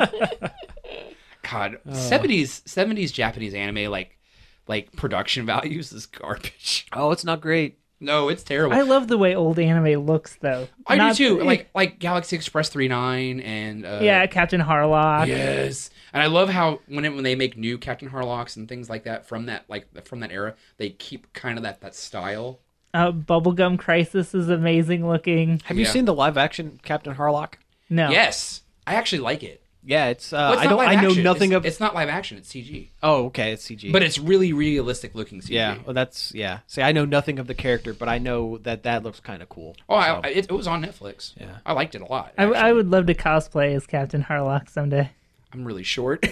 God, seventies seventies Japanese anime like like production values is garbage. Oh, it's not great. No, it's terrible. I love the way old anime looks, though. I Not- do too. Like like Galaxy Express thirty-nine and uh, yeah, Captain Harlock. yes. And I love how when it, when they make new Captain Harlocks and things like that from that like from that era, they keep kind of that that style. Uh, Bubblegum Crisis is amazing looking. Have you Yeah. seen the live action Captain Harlock? No. Yes, I actually like it. Yeah, it's. Uh, Well, it's I not don't. live I know action. nothing it's, of. It's not live action. It's C G. Oh, okay, it's C G. But it's really realistic looking C G. yeah, well, that's yeah. See, I know nothing of the character, but I know that that looks kind of cool. Oh, I, So, I- it, it was on Netflix. Yeah. I liked it a lot. I, I actually. would love to cosplay as Captain Harlock someday. I'm really short.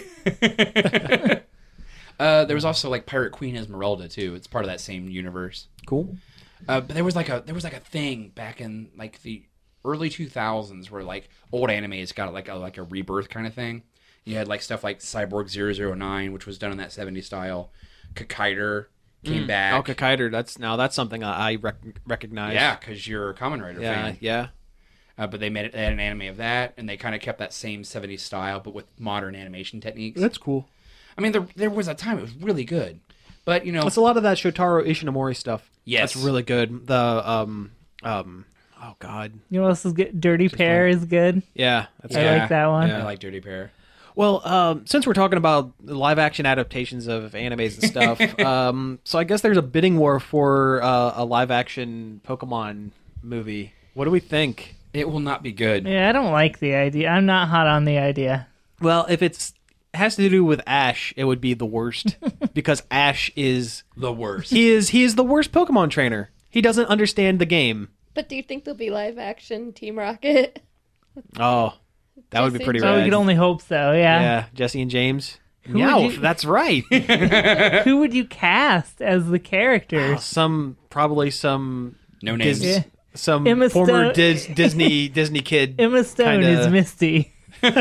uh, there was also like Pirate Queen Esmeralda too. It's part of that same universe. cool. Uh, but there was like a there was like a thing back in like the early two thousands where like old animes got like a like a rebirth kind of thing. You had like stuff like Cyborg zero zero nine, which was done in that seventies style. Kakaider came back. Oh, Kakaider. That's now that's something I I rec- recognize. Yeah, because you're a Kamen Rider Yeah. fan. Yeah. Uh, but they made it, they had an anime of that, and they kind of kept that same seventies style, but with modern animation techniques. That's cool. I mean, there there was a time it was really good, but you know, It's a lot of that Shotaro Ishinomori stuff. Yes. That's really good. The um um. Oh God. You know what else is good? Dirty Pair is good. Yeah. That's I good. like that one. I like Dirty Pair. Well, um, since we're talking about live action adaptations of animes and stuff, um, so I guess there's a bidding war for uh, a live action Pokemon movie. What do we think? It will not be good. Yeah, I don't like the idea. I'm not hot on the idea. Well, if it's has to do with Ash, it would be the worst because Ash is The worst. he is he is the worst Pokemon trainer. He doesn't understand the game. But do you think there'll be live action Team Rocket? Oh, that would be Jesse pretty and So we rad. could only hope so. Yeah. Yeah, Jesse and James. would Meowth, you- that's right. Who would you cast as the Oh, characters? some probably some No names. Dis- Yeah. some Emma former Stone- Dis- Disney Disney kid. Emma Stone kinda- is Misty.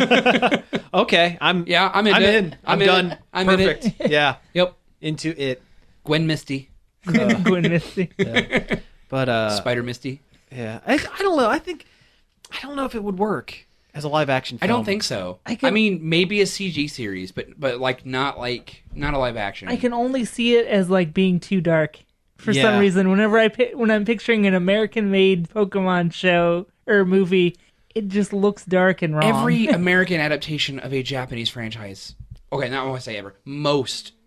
Okay, I'm Yeah, I'm in. I'm it. in. I'm, I'm in done. it. I'm in it. Perfect. Yeah, Yep. into it. Gwen Misty. Gwen Misty. But uh, Spider Misty. yeah, I, I don't know. I think I don't know if it would work as a live action. I Film. don't think so. I I, can- mean, maybe a C G series, but but like not like not a live action. I can only see it as like being too dark. For Yeah. some reason, whenever I pi- when I'm picturing an American-made Pokemon show or movie, it just looks dark and wrong. Every American adaptation of a Japanese franchise. Okay, not I want to say ever. Most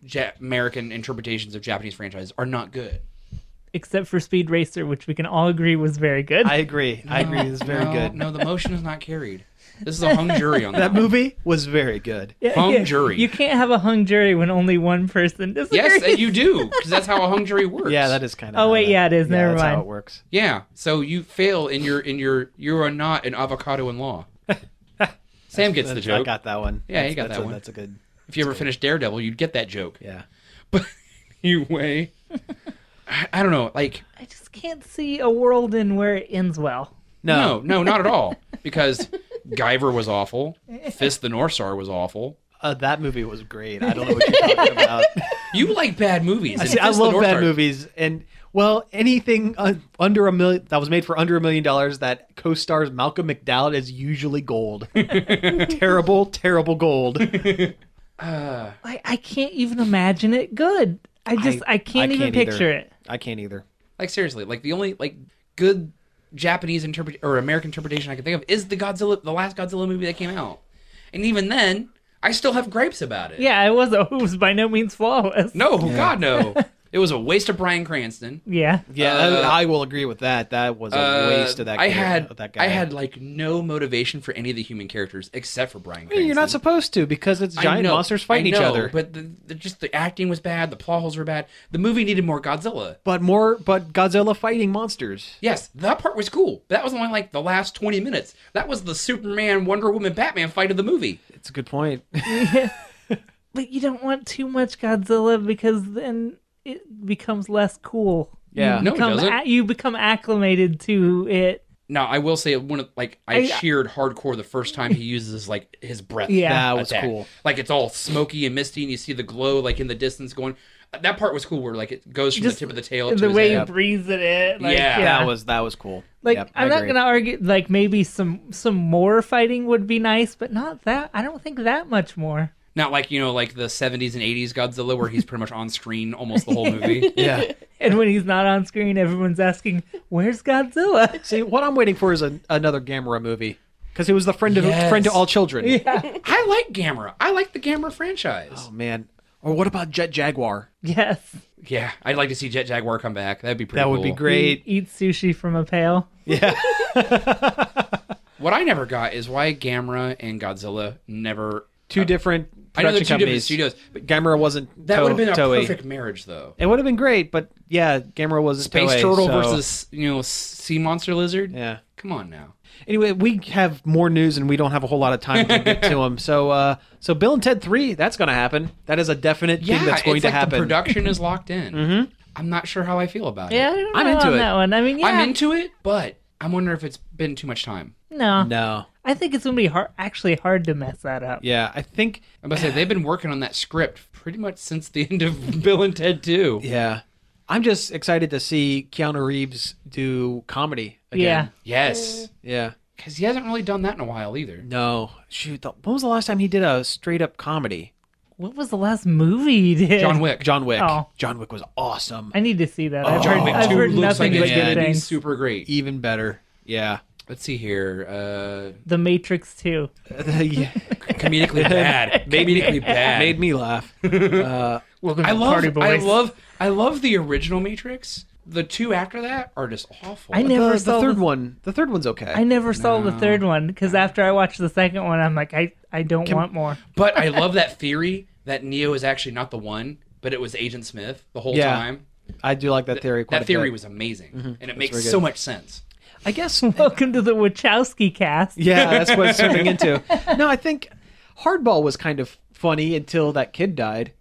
ja- American interpretations of Japanese franchises are not good. Except for Speed Racer, which we can all agree was very good. I agree. I agree. It's very no, good. No, the motion is not carried. This is a hung jury on that. That movie was very good. Yeah, hung yeah. jury. You can't have a hung jury when only one person disagrees. Yes, you do, because that's how a hung jury works. Yeah, that is kind of. Oh wait, yeah, it is. Yeah, Never that's mind. how it works. Yeah, so you fail in your in your you are not an avocado in law. Sam gets the That's- joke. I got that one. Yeah, That's- you got that's that a, one. That's a good. If you ever finish Daredevil, you'd get that joke. Yeah. But anyway, I, I don't know. Like, I just can't see a world in where it ends well. no, no, not at all. Because Guyver was awful. Fist the North Star was awful. Uh, that movie was great. I don't know what you're talking about. You like bad movies. I, and see, I Fist the love North bad Star- movies, and well, anything uh, under a million that was made for under a million dollars that co-stars Malcolm McDowell is usually gold. terrible, terrible gold. Uh, I, I can't even imagine it good. I just I, can't I even can't either. picture it. I can't either. like seriously, like the only like good Japanese interpret or American interpretation I can think of is the Godzilla, the last Godzilla movie that came out, and even then, I still have gripes about it. Yeah, it was a it was by no means flawless. No, God no. It was a waste of Bryan Cranston. Yeah. Yeah, Uh, I, I will agree with that. That was a Uh, waste of that. I guy- had of that guy. I had like no motivation for any of the human characters except for Bryan I Cranston. mean, you're not supposed to because it's I giant know, monsters fighting I each know, other. But the, the, just the acting was bad. The plot holes were bad. The movie needed more Godzilla. But more, but Godzilla fighting monsters. Yes, that part was cool. But that was only like the last twenty minutes. That was the Superman, Wonder Woman, Batman fight of the movie. It's a good point. But you don't want too much Godzilla because then it becomes less cool. Yeah. you No, it become doesn't. a- you become acclimated to it. Now, I will say one of like I, I- cheered hardcore the first time he uses like his breath. Yeah. That was attack. cool. Like it's all smoky and misty, and you see the glow like in the distance going. That part was cool, where like it goes from Just the tip of the tail to the his way head. he breathes at it. Like, Yeah. yeah, That was that was cool. like Yep, I I'm not agree. gonna argue. Like maybe some some more fighting would be nice, but not that. I don't think that much more. Not like, you know, like the seventies and eighties Godzilla where he's pretty much on screen almost the whole movie. Yeah. And when he's not on screen, everyone's asking, "Where's Godzilla?" See, what I'm waiting for is a, another Gamera movie because he was the friend of Yes. friend to all children. Yeah. I like Gamera. I like the Gamera franchise. Oh man. Or what about Jet Jaguar? Yes. Yeah, I'd like to see Jet Jaguar come back. That'd be pretty That cool. would be great. Eat, eat sushi from a pail. Yeah. What I never got is why Gamera and Godzilla never... Two different I know they're production two companies. different studios, but Gamera wasn't. that To- would have been a Toei. perfect marriage, though. It would have been great, but yeah, Gamera wasn't Space Toei, Turtle so- versus, you know, Sea Monster Lizard? Yeah. Come on now. Anyway, we have more news and we don't have a whole lot of time to get to them. So, uh, so Bill and Ted three, that's going to happen. That is a definite Yeah, thing that's going it's to like the happen. production is locked in. Mm-hmm. I'm not sure how I feel about Yeah, I it. don't I'm know into on it. that one. I mean, yeah, I'm into it, but I'm wondering if it's been too much time. no, No. I think it's gonna be hard, actually hard to mess that up. Yeah, I think. I'm about to say, they've been working on that script pretty much since the end of Bill and Ted two. Yeah, I'm just excited to see Keanu Reeves do comedy again. Yes. Yeah. Because he hasn't really done that in a while either. No. Shoot. The, when was the last time he did a straight up comedy? What was the last movie he did? John Wick. John Wick. Oh. John Wick was awesome. I need to see that. Oh, I've John heard, Wick I've two heard looks nothing like but it's good gonna be things. super great. Even better. Yeah. Let's see here. Uh, The Matrix two. Yeah. comedically bad. Comedically bad. Made me laugh. Uh, Welcome I to love. Party I Boys. love. I love the original Matrix. The two after that are just awful. I never the, saw the third the- one. The third one's okay. I never saw the No. third one because after I watched the second one, I'm like, I, I don't want more. But I love that theory that Neo is actually not the one, but it was Agent Smith the whole Yeah. time. I do like that theory quite That a theory bit. was amazing, and it makes very so good. much sense. I guess. Welcome to the Wachowski cast. Yeah, that's what it's turning into. No, I think Hardball was kind of funny until that kid died.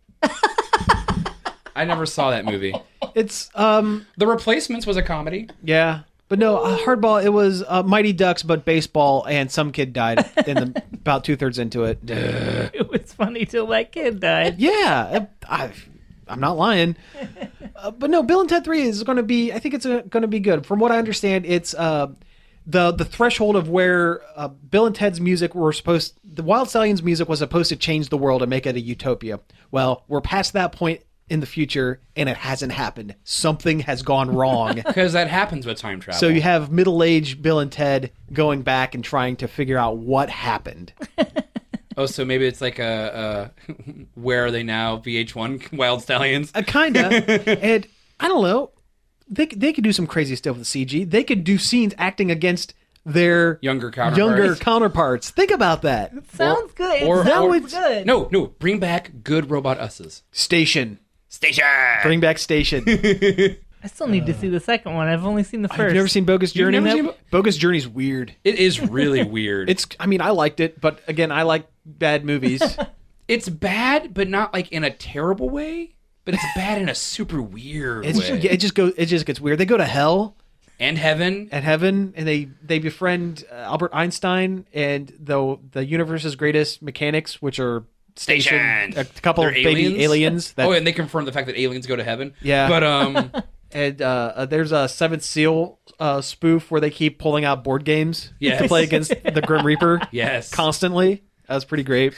I never saw that movie. It's um The Replacements was a comedy. yeah, but no, uh, Hardball. It was uh, Mighty Ducks, but baseball, and some kid died in the about two thirds into it. It was funny till that kid died. Yeah, I, I'm not lying. Uh, but no, Bill and Ted three is going to be. I think it's going to be good. From what I understand, it's uh, the the threshold of where uh, Bill and Ted's music were supposed. The Wild Stallions music was supposed to change the world and make it a utopia. Well, we're past that point in the future, and it hasn't happened. Something has gone wrong. Because that happens with time travel. So you have middle-aged Bill and Ted going back and trying to figure out what happened. Oh, so maybe it's like a, a Where Are They Now? V H one Wild Stallions. Uh, kinda. And I don't know. They they could do some crazy stuff with C G. They could do scenes acting against their Younger counterparts. younger counterparts. Think about that. Sounds good. It or- sounds or- good. No, no, bring back good robot us's. Station. Station. Bring back Station. I still need to see the second one. I've only seen the 1st I've never seen Bogus You've Journey. never That- seen Bogus Journey's weird. It is really weird. It's. I mean, I liked it, but again, I like bad movies. It's bad, but not like in a terrible way. But it's bad in a super weird It's, way. it just goes. It just gets weird. They go to hell And heaven. and heaven, and they they befriend uh, Albert Einstein and the the universe's greatest mechanics, which are station Station. a couple They're of baby aliens. That, oh, and they confirm the fact that aliens go to heaven. Yeah. But um, and uh, uh, there's a Seventh Seal uh, spoof where they keep pulling out board games Yes. to play against the Grim Reaper. yes. Constantly. That was pretty great.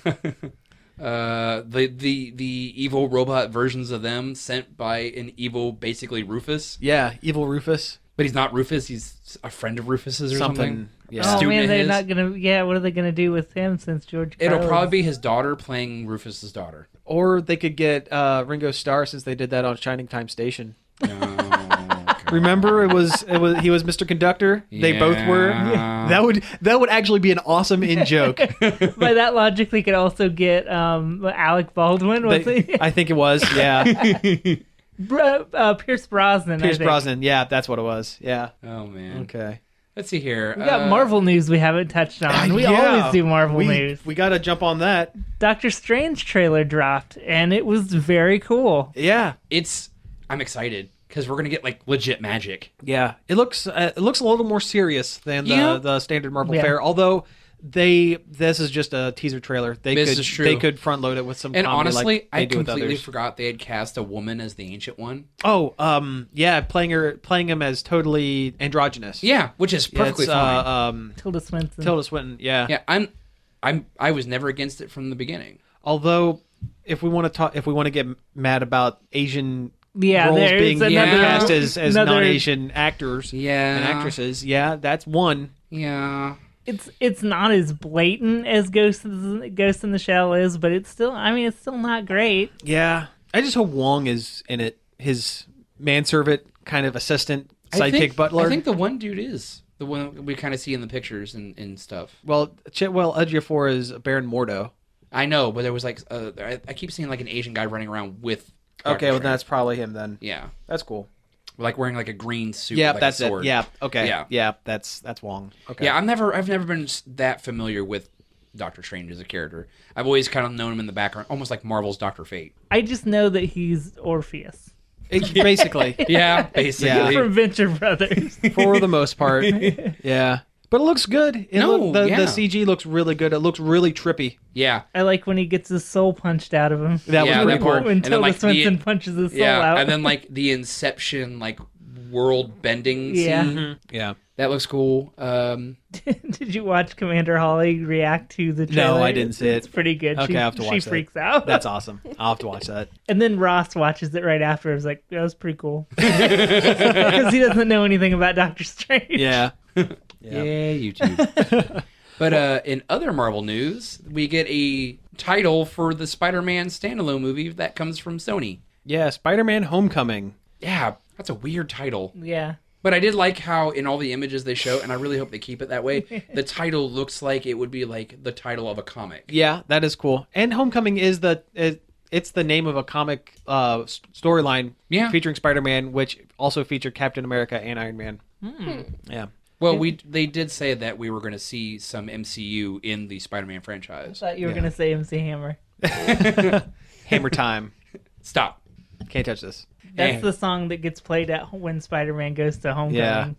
Uh, the the the evil robot versions of them sent by an evil, basically Rufus. Yeah, Evil Rufus. But he's not Rufus. He's a friend of Rufus's or something. Something. Yeah. Oh Student man, of they're his. not gonna. Yeah, what are they gonna do with him since George? It'll Carlin's- probably be his daughter playing Rufus's daughter. Or they could get uh, Ringo Starr since they did that on Shining Time Station. Oh, Remember, it was it was he was Mister Conductor. They both were. Yeah. That would that would actually be an awesome in joke. By that logic, they could also get um, Alec Baldwin. Was They- he? I think it was. Yeah, Bro, uh, Pierce Brosnan. I Pierce think. Brosnan. Yeah, that's what it was. Yeah. Oh man. Okay. Let's see here. We got Uh, Marvel news we haven't touched on. We Yeah. always do Marvel we, news. We got to jump on that. Doctor Strange trailer dropped, and it was very cool. Yeah. It's. I'm excited because we're gonna get like legit magic. Yeah. It looks uh, it looks a little more serious than the Yeah. the standard Marvel Yeah. fare. Although they this is just a teaser trailer. They This could is true. they could front load it with some And comedy honestly, like they I do with completely others. forgot they had cast a woman as the Ancient One. Oh, um, yeah, playing her, playing him as totally androgynous. Yeah, which is Yeah, perfectly it's, fine. uh, um, Tilda Swinton. Tilda Swinton. Yeah. yeah, I'm, I'm, I was never against it from the beginning. Although, if we want to talk, if we want to get mad about Asian Yeah, roles there's being another- cast as, as another- non-Asian actors Yeah. and actresses, yeah, that's one. Yeah, It's it's not as blatant as Ghost in, Ghost in the Shell is, but it's still. I mean, it's still not great. Yeah, I just hope Wong is in it. His manservant kind of assistant, I sidekick think, butler. I think the one dude is the one we kind of see in the pictures and, and stuff. Well, Chitwell Ejiofor is Baron Mordo. I know, but there was like, uh, I, I keep seeing like an Asian guy running around with. Doctor Okay, well Strange. that's probably him then. yeah, That's cool. like wearing like a green suit. Yeah, with, like, that's a it. sword. Yeah, okay. Yeah. Yeah, that's that's Wong. Okay. Yeah, I've never, I've never been s- that familiar with Doctor Strange as a character. I've always kind of known him in the background, almost like Marvel's Doctor Fate. I just know that he's Orpheus It- basically, Yeah, basically. from Venture Brothers. for the most part. Yeah, but it looks good. It No, look, the, yeah. the C G looks really good. It looks really trippy. Yeah, I like when he gets his soul punched out of him. That Yeah, was pretty that part. cool. When And then, Tilda like, the- Swinton punches his soul yeah, out. and then like the Inception like world bending Yeah. scene. Yeah. That looks cool. Um, Did you watch Commander Holly react to the trailer? No, I didn't see it. It's pretty good. Okay, she, I have to she watch that. freaks out. That's awesome. I'll have to watch that. And then Ross watches it right after. I was like, that was pretty cool. Because he doesn't know anything about Doctor Strange. Yeah. yeah. YouTube. But uh, in other Marvel news, we get a title for the Spider-Man standalone movie that comes from Sony. Yeah. Spider-Man: Homecoming. Yeah, that's a weird title. Yeah. But I did like how in all the images they show, and I really hope they keep it that way, the title looks like it would be like the title of a comic. Yeah, that is cool. And Homecoming is the it, it's the name of a comic uh, s- storyline Yeah. featuring Spider-Man, which also featured Captain America and Iron Man. Yeah. Well, we they did say that we were going to see some M C U in the Spider-Man I franchise. thought you were Yeah. going to say M C Hammer. Hammer time. Stop. Can't touch this. That's Eh. the song that gets played at when Spider-Man goes to Homecoming.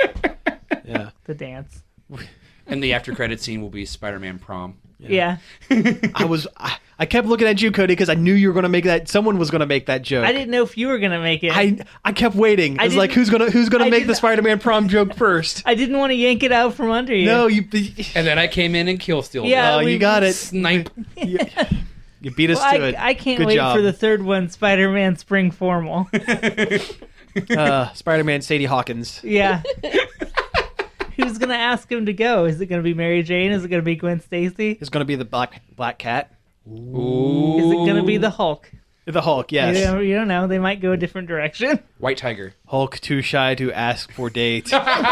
Yeah. The dance. And the after credit scene will be Spider-Man prom. Yeah. I was I, I kept looking at you, Cody, because I knew you were going to make that. Someone was going to make that joke. I didn't know if you were going to make it. I I kept waiting. I I was like, didn't- who's gonna who's gonna I make the didn't- Spider-Man prom joke first? I didn't want to yank it out from under you. No, you And then I came in and kill steal. Yeah, oh, we- you got it. Snipe. You, you beat us Well, to I, it. I can't Good wait job. for the third one, Spider-Man Spring Formal. uh, Spider-Man Sadie Hawkins. Yeah. Who's gonna ask him to go? Is it gonna be Mary Jane? Is it gonna be Gwen Stacy? It's going to be the Black Black Cat. Ooh. Is it gonna be the Hulk? The Hulk, yes. You don't, you don't know. They might go a different direction. White Tiger. Hulk too shy to ask for date.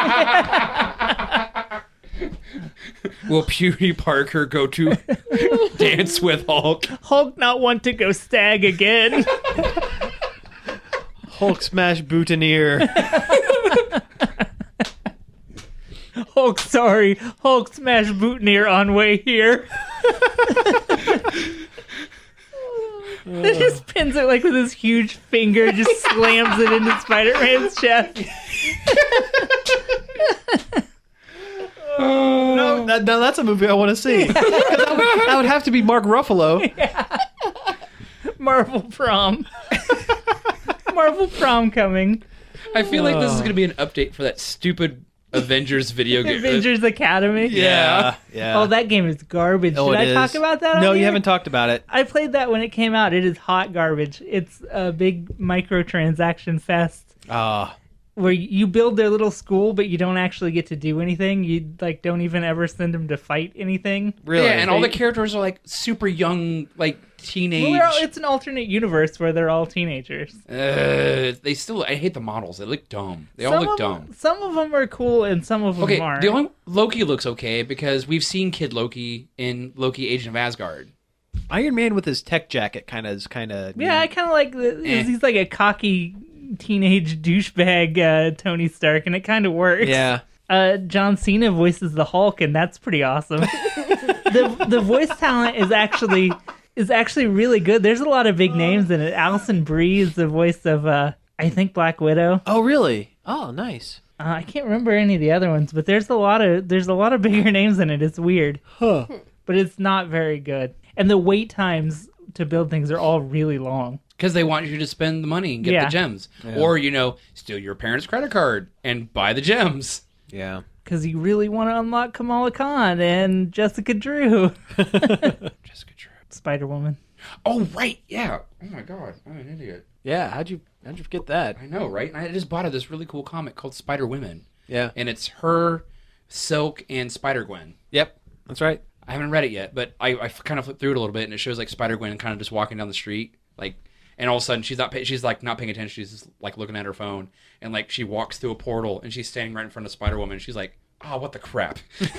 Will Pewdie Parker go to dance with Hulk? Hulk not want to go stag again. Hulk smash boutonniere. Hulk sorry. Hulk smash boutonniere on way here. He just pins it like with his huge finger, just slams it into Spider-Man's chest. No, that, no, that's a movie I want to see. 'Cause that, would, that would have to be Mark Ruffalo. Yeah. Marvel prom. Marvel prom coming. I feel like this is going to be an update for that stupid Avengers video game. Avengers Academy. Yeah, yeah. Oh, that game is garbage. Oh, Should it I talk is. about that? on No, you here? haven't talked about it. I played that when it came out. It is hot garbage. It's a big microtransaction fest Ah, where you build their little school, but you don't actually get to do anything. You like don't even ever send them to fight anything. really? Yeah, and all the characters are like super young, like teenage. Well, they're all- it's an alternate universe where they're all teenagers. Uh, they still. I hate the models. They look dumb. They all Some look of dumb. them, some of them are cool, and some of them Okay, aren't. the only Loki looks okay because we've seen Kid Loki in Loki: Agent of Asgard. Iron Man with his tech jacket kind of is kind of. Yeah, I kind of like the. Eh. He's like a cocky teenage douchebag uh, Tony Stark, and it kind of works. Yeah. Uh, John Cena voices the Hulk, and that's pretty awesome. the The voice talent is actually is actually really good. There's a lot of big names in it. Alison Brie is the voice of uh, I think Black Widow. Oh, really? Oh, nice. Uh, I can't remember any of the other ones, but there's a lot of there's a lot of bigger names in it. It's weird, Huh. but it's not very good. And the wait times to build things are all really long. Because they want you to spend the money and get Yeah. the gems. Yeah. Or, you know, steal your parents' credit card and buy the gems. Yeah. Because you really want to unlock Kamala Khan and Jessica Drew. Jessica Drew. Spider-Woman. Oh, right. Yeah. Oh, my God. I'm an idiot. Yeah. How'd you how'd you forget that? I know, right? And I just bought this really cool comic called Spider Women. Yeah. And it's her, Silk, and Spider-Gwen. Yep. That's right. I haven't read it yet, but I, I kind of flipped through it a little bit, and it shows like Spider-Gwen kind of just walking down the street, like, and all of a sudden she's not pay- she's like not paying attention. She's just like looking at her phone, and like she walks through a portal, and she's standing right in front of Spider-Woman. She's like, "Oh, what the crap!"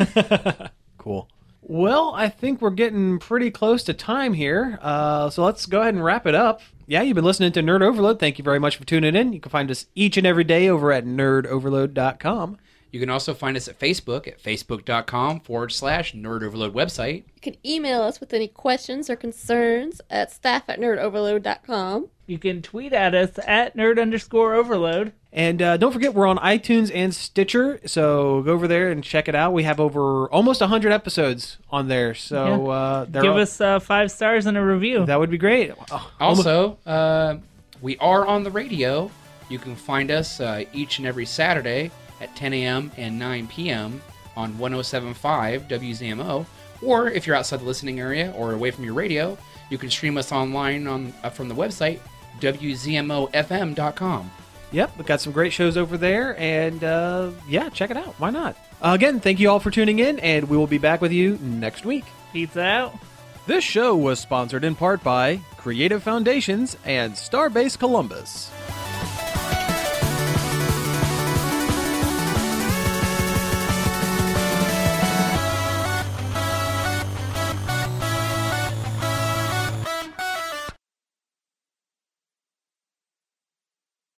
Cool. Well, I think we're getting pretty close to time here, uh, so let's go ahead and wrap it up. Yeah, you've been listening to Nerd Overload. Thank you very much for tuning in. You can find us each and every day over at nerd overload dot com. You can also find us at Facebook at facebook.com forward slash nerd overload website. You can email us with any questions or concerns at staff at nerd overload dot com. You can tweet at us at nerd underscore overload. And uh, don't forget, we're on iTunes and Stitcher, so go over there and check it out. We have over almost one hundred episodes on there, so Yeah. uh, they're Give all- us uh, five stars and a review. that would be great. Oh, Also, uh, we are on the radio. You can find us uh, each and every Saturday at ten a.m. and nine p.m. on one oh seven point five W Z M O. Or if you're outside the listening area or away from your radio, you can stream us online on uh, from the website W Z M O F M dot com. Yep, we've got some great shows over there, and uh, yeah, check it out. Why not? Uh, again, thank you all for tuning in, and we will be back with you next week. Pizza out. This show was sponsored in part by Creative Foundations and Starbase Columbus.